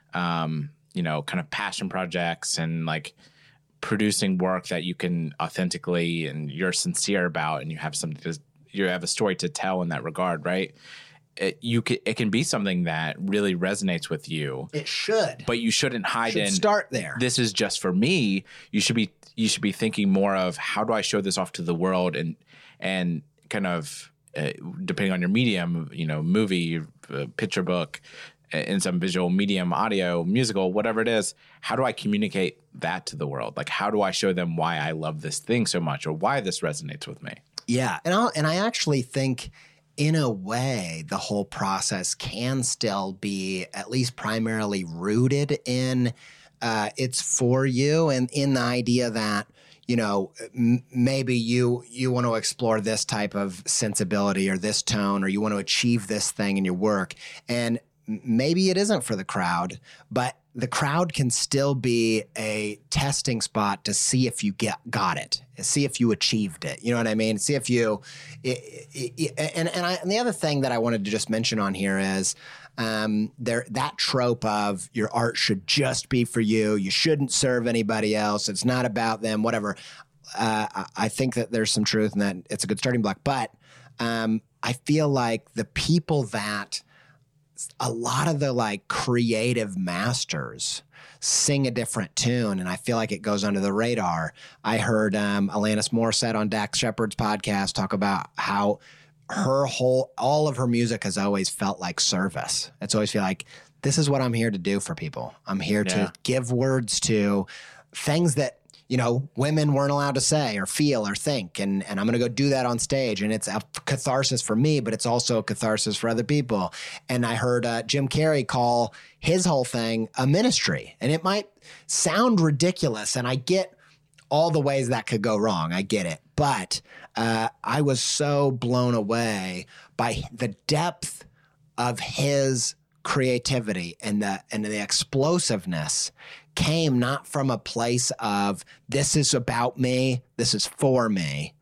um, you know, kind of passion projects and like, producing work that you can authentically and you're sincere about, and you have something to, you have a story to tell in that regard, right? It, you can, it can be something that really resonates with you. It should, but you shouldn't hide should in. Start there. This is just for me. You should be, you should be thinking more of how do I show this off to the world, and and kind of uh, depending on your medium, you know, movie, uh, picture book, in some visual medium, audio, musical, whatever it is, how do I communicate that to the world? Like, how do I show them why I love this thing so much, or why this resonates with me? Yeah. And, I'll, and I actually think in a way, the whole process can still be at least primarily rooted in uh, it's for you, and in the idea that, you know, m- maybe you you want to explore this type of sensibility or this tone, or you want to achieve this thing in your work. And maybe it isn't for the crowd, but the crowd can still be a testing spot to see if you get got it, see if you achieved it. You know what I mean? See if you. It, it, it, and and, I, and the other thing that I wanted to just mention on here is um, there that trope of your art should just be for you. You shouldn't serve anybody else. It's not about them. Whatever. Uh, I think that there's some truth in that. It's a good starting block, but um, I feel like the people that. A lot of the like creative masters sing a different tune, and I feel like it goes under the radar. I heard um, Alanis Morissette on Dax Shepard's podcast talk about how her whole, all of her music has always felt like service. It's always feel like this is what I'm here to do for people. I'm here yeah. to give words to things that, you know, women weren't allowed to say or feel or think. And, and I'm going to go do that on stage. And it's a catharsis for me, but it's also a catharsis for other people. And I heard uh, Jim Carrey call his whole thing a ministry. And it might sound ridiculous. And I get all the ways that could go wrong. I get it. But uh, I was so blown away by the depth of his creativity and the and the explosiveness came not from a place of this is about me, this is for me,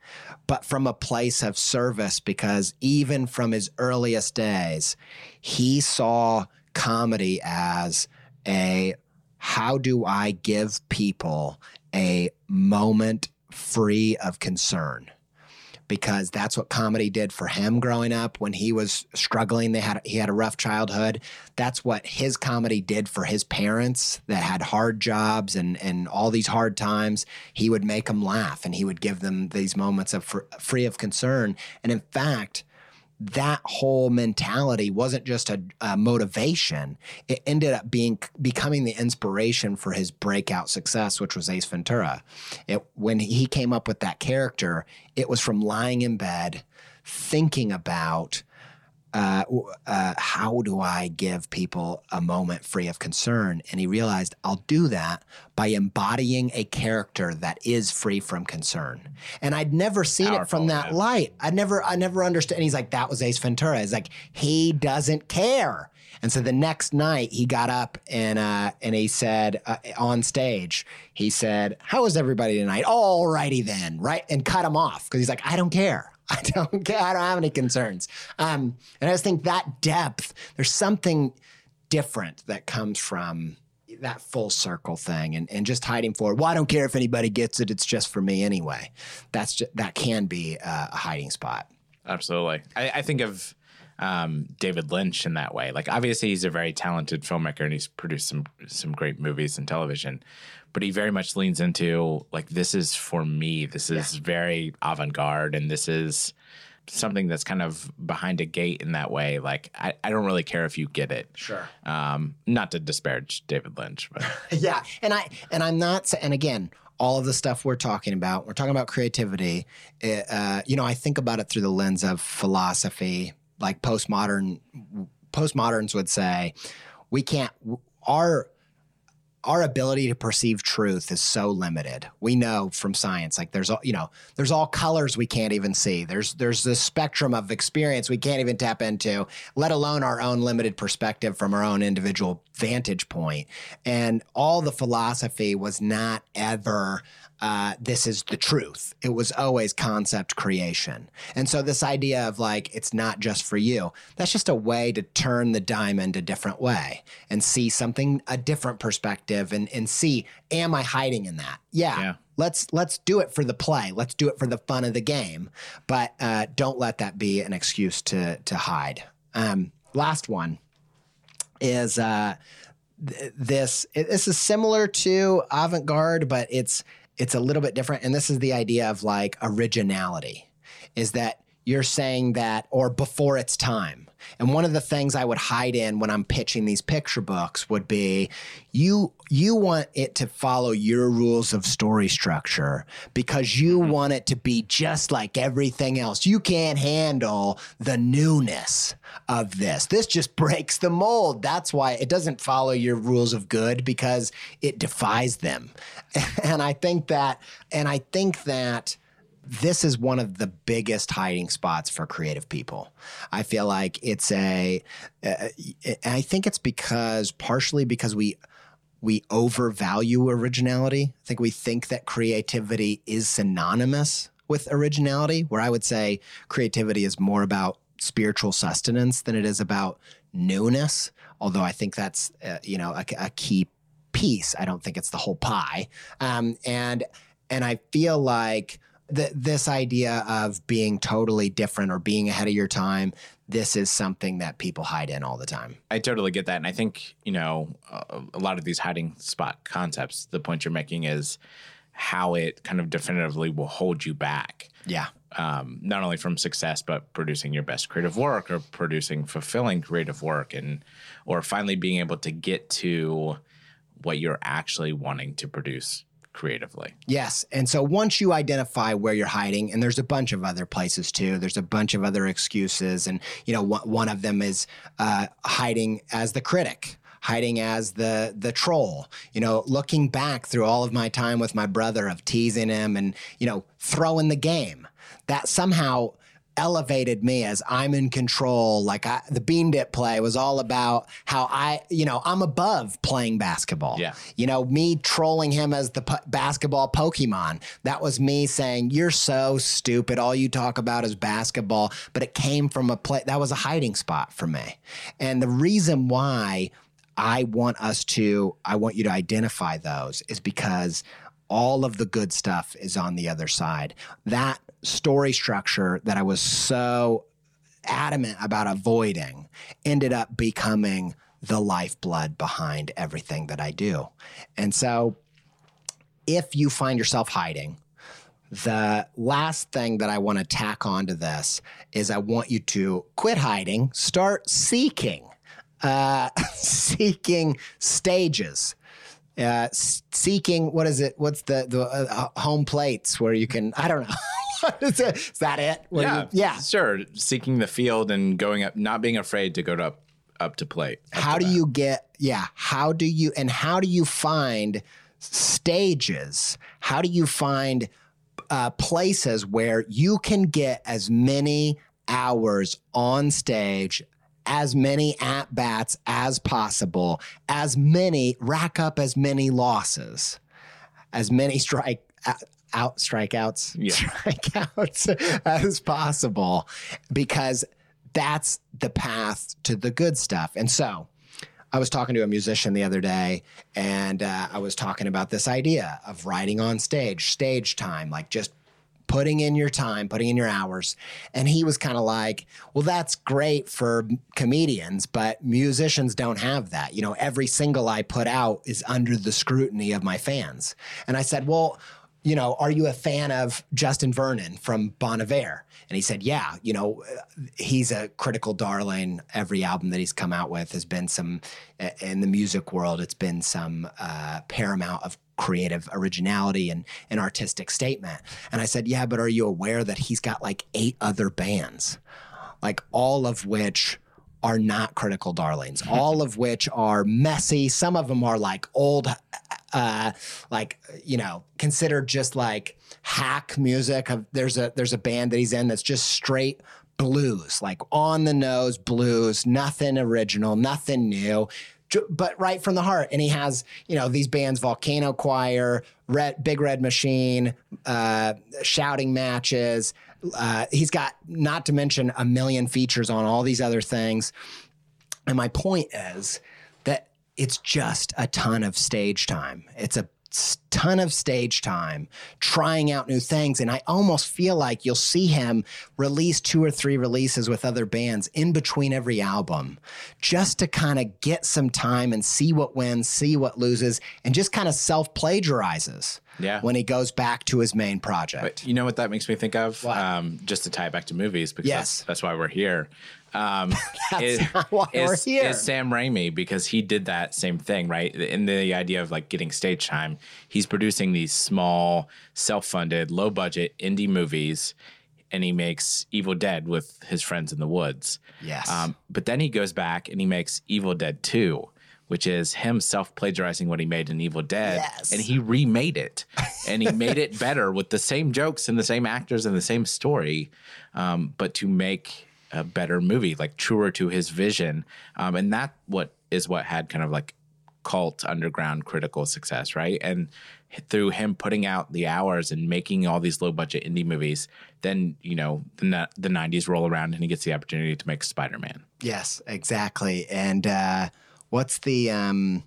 but from a place of service, because even from his earliest days, he saw comedy as a, how do I give people a moment free of concern? Because that's what comedy did for him growing up when he was struggling. They had he had a rough childhood. That's what his comedy did for his parents that had hard jobs and and all these hard times. He would make them laugh, and he would give them these moments of fr- free of concern. And in fact, that whole mentality wasn't just a, a motivation. It ended up being becoming the inspiration for his breakout success, which was Ace Ventura. It, when he came up with that character, it was from lying in bed, thinking about uh, uh, how do I give people a moment free of concern? And he realized, I'll do that by embodying a character that is free from concern. And I'd never seen Powerful, it from that man. light. I never, I never understood. And he's like, that was Ace Ventura. He's like, he doesn't care. And so the next night he got up and uh, and he said uh, on stage, he said, how is everybody tonight? All righty then, right? And cut him off because he's like, I don't care. I don't care. I don't have any concerns. Um, and I just think that depth, there's something different that comes from that full circle thing, and, and just hiding forward. Well, I don't care if anybody gets it. It's just for me anyway. That's just, that can be a hiding spot. Absolutely. I, I think of um, David Lynch in that way. Like, obviously he's a very talented filmmaker and he's produced some, some great movies and television, but he very much leans into like, this is for me. This is yeah. very avant-garde, and this is something that's kind of behind a gate in that way. Like, I, I don't really care if you get it. Sure. Um, not to disparage David Lynch, but yeah. And I, and I'm not, and again, all of the stuff we're talking about, we're talking about creativity. Uh, you know, I think about it through the lens of philosophy, like postmodern, postmoderns would say, we can't, our, Our ability to perceive truth is so limited. We know from science, like there's all, you know, there's all colors we can't even see. There's there's this spectrum of experience we can't even tap into, let alone our own limited perspective from our own individual vantage point. And all the philosophy was not ever uh, this is the truth. It was always concept creation. And so this idea of like, it's not just for you, that's just a way to turn the diamond a different way and see something, a different perspective, and, and see, am I hiding in that? Yeah. yeah. Let's, let's do it for the play. Let's do it for the fun of the game, but uh, don't let that be an excuse to, to hide. Um, last one is uh, th- this, it, this is similar to avant-garde, but it's, it's a little bit different. And this is the idea of like originality, is that you're saying that, or before its time. And one of the things I would hide in when I'm pitching these picture books would be, you you want it to follow your rules of story structure because you want it to be just like everything else. You can't handle the newness of this. This just breaks the mold. That's why it doesn't follow your rules of good, because it defies them. And I think that, and I think that this is one of the biggest hiding spots for creative people. I feel like it's a, uh, I think it's because partially because we, we overvalue originality. I think we think that creativity is synonymous with originality, where I would say creativity is more about spiritual sustenance than it is about newness. Although I think that's, uh, you know, a, a key piece. I don't think it's the whole pie. Um, and, and I feel like, The, this idea of being totally different or being ahead of your time, this is something that people hide in all the time. I totally get that. And I think, you know, a, a lot of these hiding spot concepts, the point you're making is how it kind of definitively will hold you back. Yeah. Um, not only from success, but producing your best creative work or producing fulfilling creative work, and or finally being able to get to what you're actually wanting to produce creatively. Yes. And so once you identify where you're hiding, and there's a bunch of other places too, there's a bunch of other excuses. And, you know, one, one of them is uh, hiding as the critic, hiding as the the troll, you know, looking back through all of my time with my brother of teasing him and, you know, throwing the game. That somehow elevated me as I'm in control. Like I, the bean dip play was all about how I, you know, I'm above playing basketball. Yeah. You know, me trolling him as the p- basketball Pokemon. That was me saying, you're so stupid. All you talk about is basketball. But it came from a play. That was a hiding spot for me. And the reason why I want us to, I want you to identify those is because all of the good stuff is on the other side. That story structure that I was so adamant about avoiding ended up becoming the lifeblood behind everything that I do. And so if you find yourself hiding, the last thing that I want to tack onto this is I want you to quit hiding, start seeking, uh, seeking stages. Uh, seeking, what is it? What's the, the uh, home plates where you can, I don't know. is, it, is that it? Where Yeah, you, yeah. Sure. Seeking the field and going up, not being afraid to go to up, up to plate. Up How to do bat. you get, yeah. How do you, and how do you find stages? How do you find uh, places where you can get as many hours on stage, as many at bats as possible, as many, rack up as many losses, as many strike out strikeouts, Yeah. strikeouts as possible, because that's the path to the good stuff. And so I was talking to a musician the other day, and uh, I was talking about this idea of writing on stage, stage time, like just putting in your time, putting in your hours. And he was kind of like, well, that's great for comedians, but musicians don't have that. You know, every single I put out is under the scrutiny of my fans. And I said, well, you know, are you a fan of Justin Vernon from Bon Iver? And he said, yeah, you know, he's a critical darling. Every album that he's come out with has been some, in the music world, it's been some uh, paramount of creative originality and an artistic statement. And I said, yeah, but are you aware that he's got like eight other bands, like all of which are not critical darlings, all of which are messy. Some of them are like old, uh, like, you know, considered just like hack music. There's a, there's a band that he's in that's just straight blues, like on the nose blues, nothing original, nothing new, but right from the heart. And he has, you know, these bands, Volcano Choir, Red, Big Red Machine, uh, Shouting Matches. Uh, he's got, not to mention, a million features on all these other things. And my point is that it's just a ton of stage time. It's a ton of stage time trying out new things. And I almost feel like you'll see him release two or three releases with other bands in between every album, just to kind of get some time and see what wins, see what loses, and just kind of self-plagiarizes Yeah. when he goes back to his main project. But you know what that makes me think of? What? Um, just to tie it back to movies, because Yes. that's, that's why we're here. Um, That's is, not why we're is- here. is Sam Raimi, because he did that same thing, right? In the idea of like getting stage time, he's producing these small, self-funded, low-budget indie movies, and he makes Evil Dead with his friends in the woods. Yes. Um, but then he goes back and he makes Evil Dead two, which is him self-plagiarizing what he made in Evil Dead. Yes. And he remade it. And he made it better with the same jokes and the same actors and the same story, um, but to make a better movie, like truer to his vision. Um, and that what is what had kind of like cult underground critical success, right? And through him putting out the hours and making all these low budget indie movies, then, you know, the, the nineties roll around and he gets the opportunity to make Spider-Man. Yes, exactly. And uh, what's the um,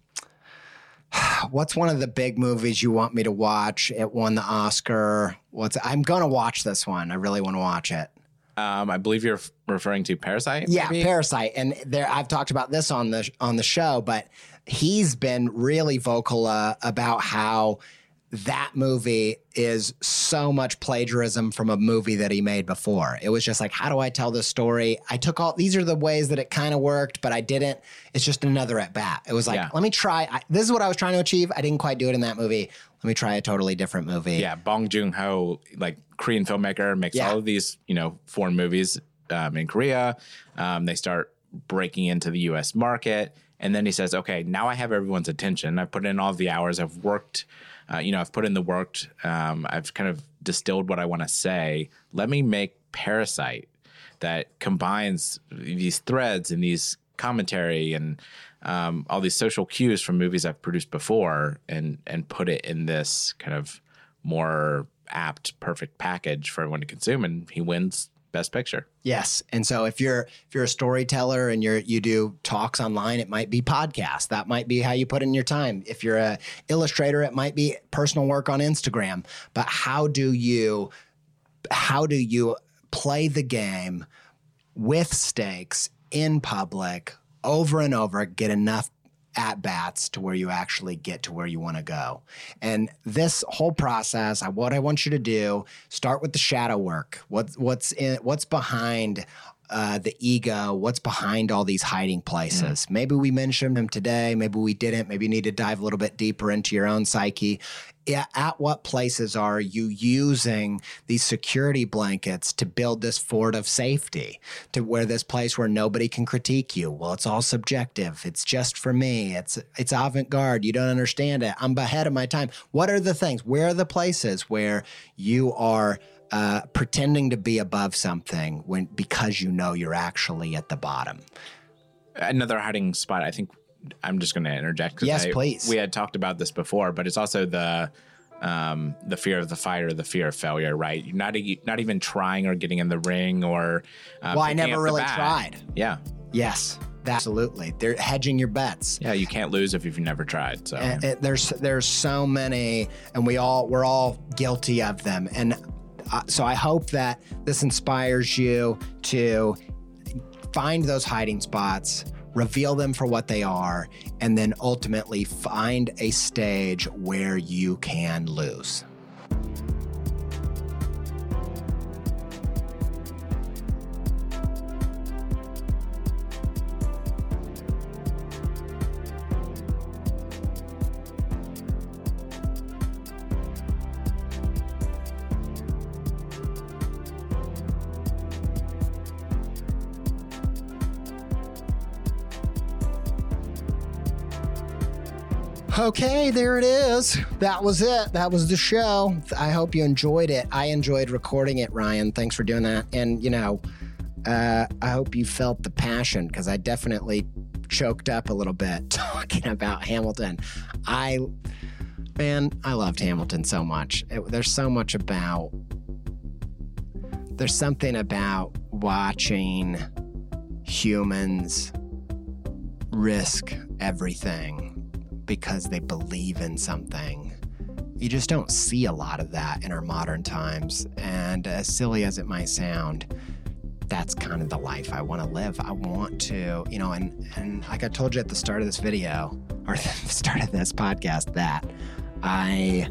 what's one of the big movies you want me to watch? It won the Oscar. What's I'm gonna watch this one. I really want to watch it. Um, I believe you're f- referring to Parasite. Yeah, maybe? Parasite. And there, I've talked about this on the on the show, but he's been really vocal uh, about how that movie is so much plagiarism from a movie that he made before. It was just like, how do I tell this story? I took all, these are the ways that it kind of worked, but I didn't. It's just another at bat. It was like, Yeah. let me try. I, this is what I was trying to achieve. I didn't quite do it in that movie. Let me try a totally different movie. Yeah, Bong Joon-ho, like Korean filmmaker, makes Yeah. all of these, you know, foreign movies um, in Korea. Um, they start breaking into the U S market. And then he says, okay, now I have everyone's attention. I've put in all the hours. I've worked, uh, you know, I've put in the work. Um, I've kind of distilled what I want to say. Let me make Parasite. that combines these threads and these commentary and um, all these social cues from movies I've produced before, and and put it in this kind of more apt, perfect package for everyone to consume, and he wins Best Picture. Yes. And so if you're if you're a storyteller and you're you do talks online, it might be podcasts. That might be how you put in your time. If you're a illustrator, it might be personal work on Instagram. But how do you how do you play the game with stakes in public over and over, get enough at bats to where you actually get to where you want to go? And this whole process, I, what I want you to do, start with the shadow work. What, what's in, what's behind uh, the ego? What's behind all these hiding places? Mm. Maybe we mentioned them today. Maybe we didn't. Maybe you need to dive a little bit deeper into your own psyche. At what places are you using these security blankets to build this fort of safety, to where this place where nobody can critique you? Well, it's all subjective. It's just for me. It's it's avant-garde. You don't understand it. I'm ahead of my time. What are the things? Where are the places where you are uh, pretending to be above something when because you know you're actually at the bottom? Another hiding spot, I think. I'm just going to interject. Yes, I, please. We had talked about this before, but it's also the um, the fear of the fight or the fear of failure, right? You're not not even trying or getting in the ring or. Uh, well, I never really tried. Yeah. Yes, absolutely. They're hedging your bets. Yeah, you can't lose if you've never tried. So and, and there's there's so many, and we all we're all guilty of them. And uh, so I hope that this inspires you to find those hiding spots, reveal them for what they are, and then ultimately find a stage where you can lose. Okay, there it is. That was it. That was the show. I hope you enjoyed it. I enjoyed recording it, Ryan. Thanks for doing that. And, you know, uh, I hope you felt the passion, because I definitely choked up a little bit talking about Hamilton. I, man, I loved Hamilton so much. It, there's so much about, there's something about watching humans risk everything because they believe in something. You just don't see a lot of that in our modern times. And as silly as it might sound, that's kind of the life I want to live. I want to, you know, and, and like I told you at the start of this video, or the start of this podcast, that I,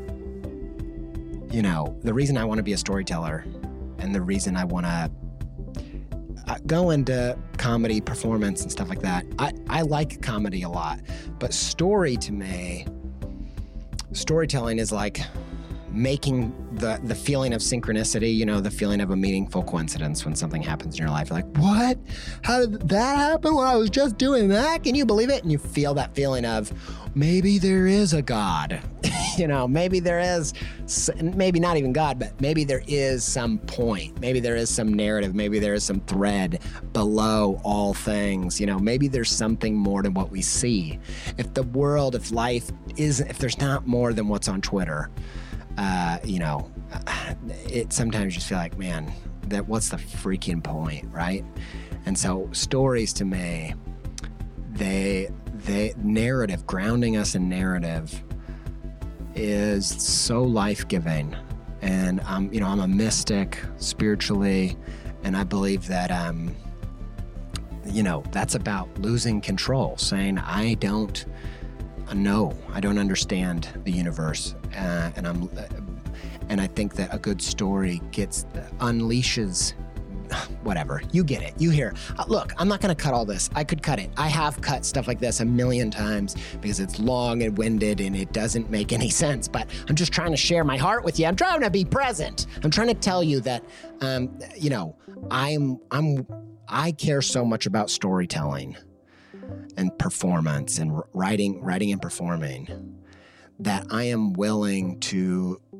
you know, the reason I want to be a storyteller and the reason I want to go into comedy, performance, and stuff like that. I, I like comedy a lot, but story to me, storytelling is like making the the feeling of synchronicity, you know, the feeling of a meaningful coincidence when something happens in your life. You're like, what? How did that happen when I was just doing that? Can you believe it? And you feel that feeling of maybe there is a God. You know, maybe there is, maybe not even God, but maybe there is some point. Maybe there is some narrative. Maybe there is some thread below all things. You know, maybe there's something more than what we see. If the world, if life isn't, if there's not more than what's on Twitter, uh, you know, it sometimes you just feel like, man, that what's the freaking point, right? And so stories to me, they, they narrative, grounding us in narrative is so life-giving. And I'm, you know, I'm a mystic spiritually, and I believe that, um, you know, that's about losing control, saying, I don't know, I don't understand the universe. Uh, and I'm, and I think that a good story gets, unleashes, whatever, you get it, you hear. Uh, look, I'm not going to cut all this. I could cut it. I have cut stuff like this a million times because it's long and winded and it doesn't make any sense, but I'm just trying to share my heart with you. I'm trying to be present. I'm trying to tell you that, um, you know, I'm, I'm, I care so much about storytelling and performance and writing, writing and performing that I am willing to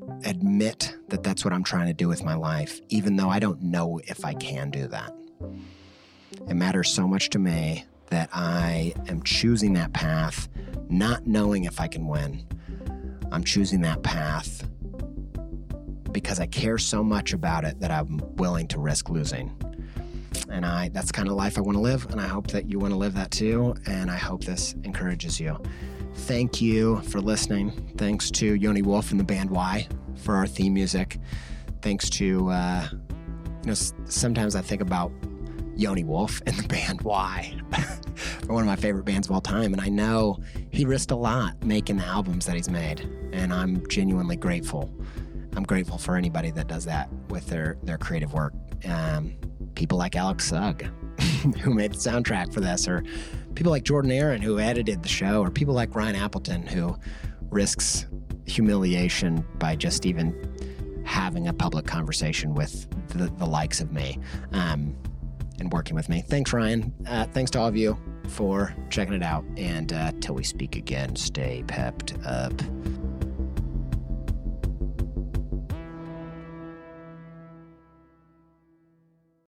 admit that that's what I'm trying to do with my life, even though I don't know if I can do that. It matters so much to me that I am choosing that path, not knowing if I can win. I'm choosing that path because I care so much about it that I'm willing to risk losing. And I that's the kind of life I want to live, and I hope that you want to live that too, and I hope this encourages you. Thank you for listening. Thanks to Yoni Wolf and the band Y for our theme music. Thanks to, uh, you know, s- sometimes I think about Yoni Wolf and the band Y. They're one of my favorite bands of all time, and I know he risked a lot making the albums that he's made, and I'm genuinely grateful. I'm grateful for anybody that does that with their, their creative work. Um, people like Alex Sugg, who made the soundtrack for this, or people like Jordan Aaron, who edited the show, or people like Ryan Appleton, who risks humiliation by just even having a public conversation with the, the likes of me um, and working with me. Thanks, Ryan. Uh, thanks to all of you for checking it out. And uh, till we speak again, stay pepped up.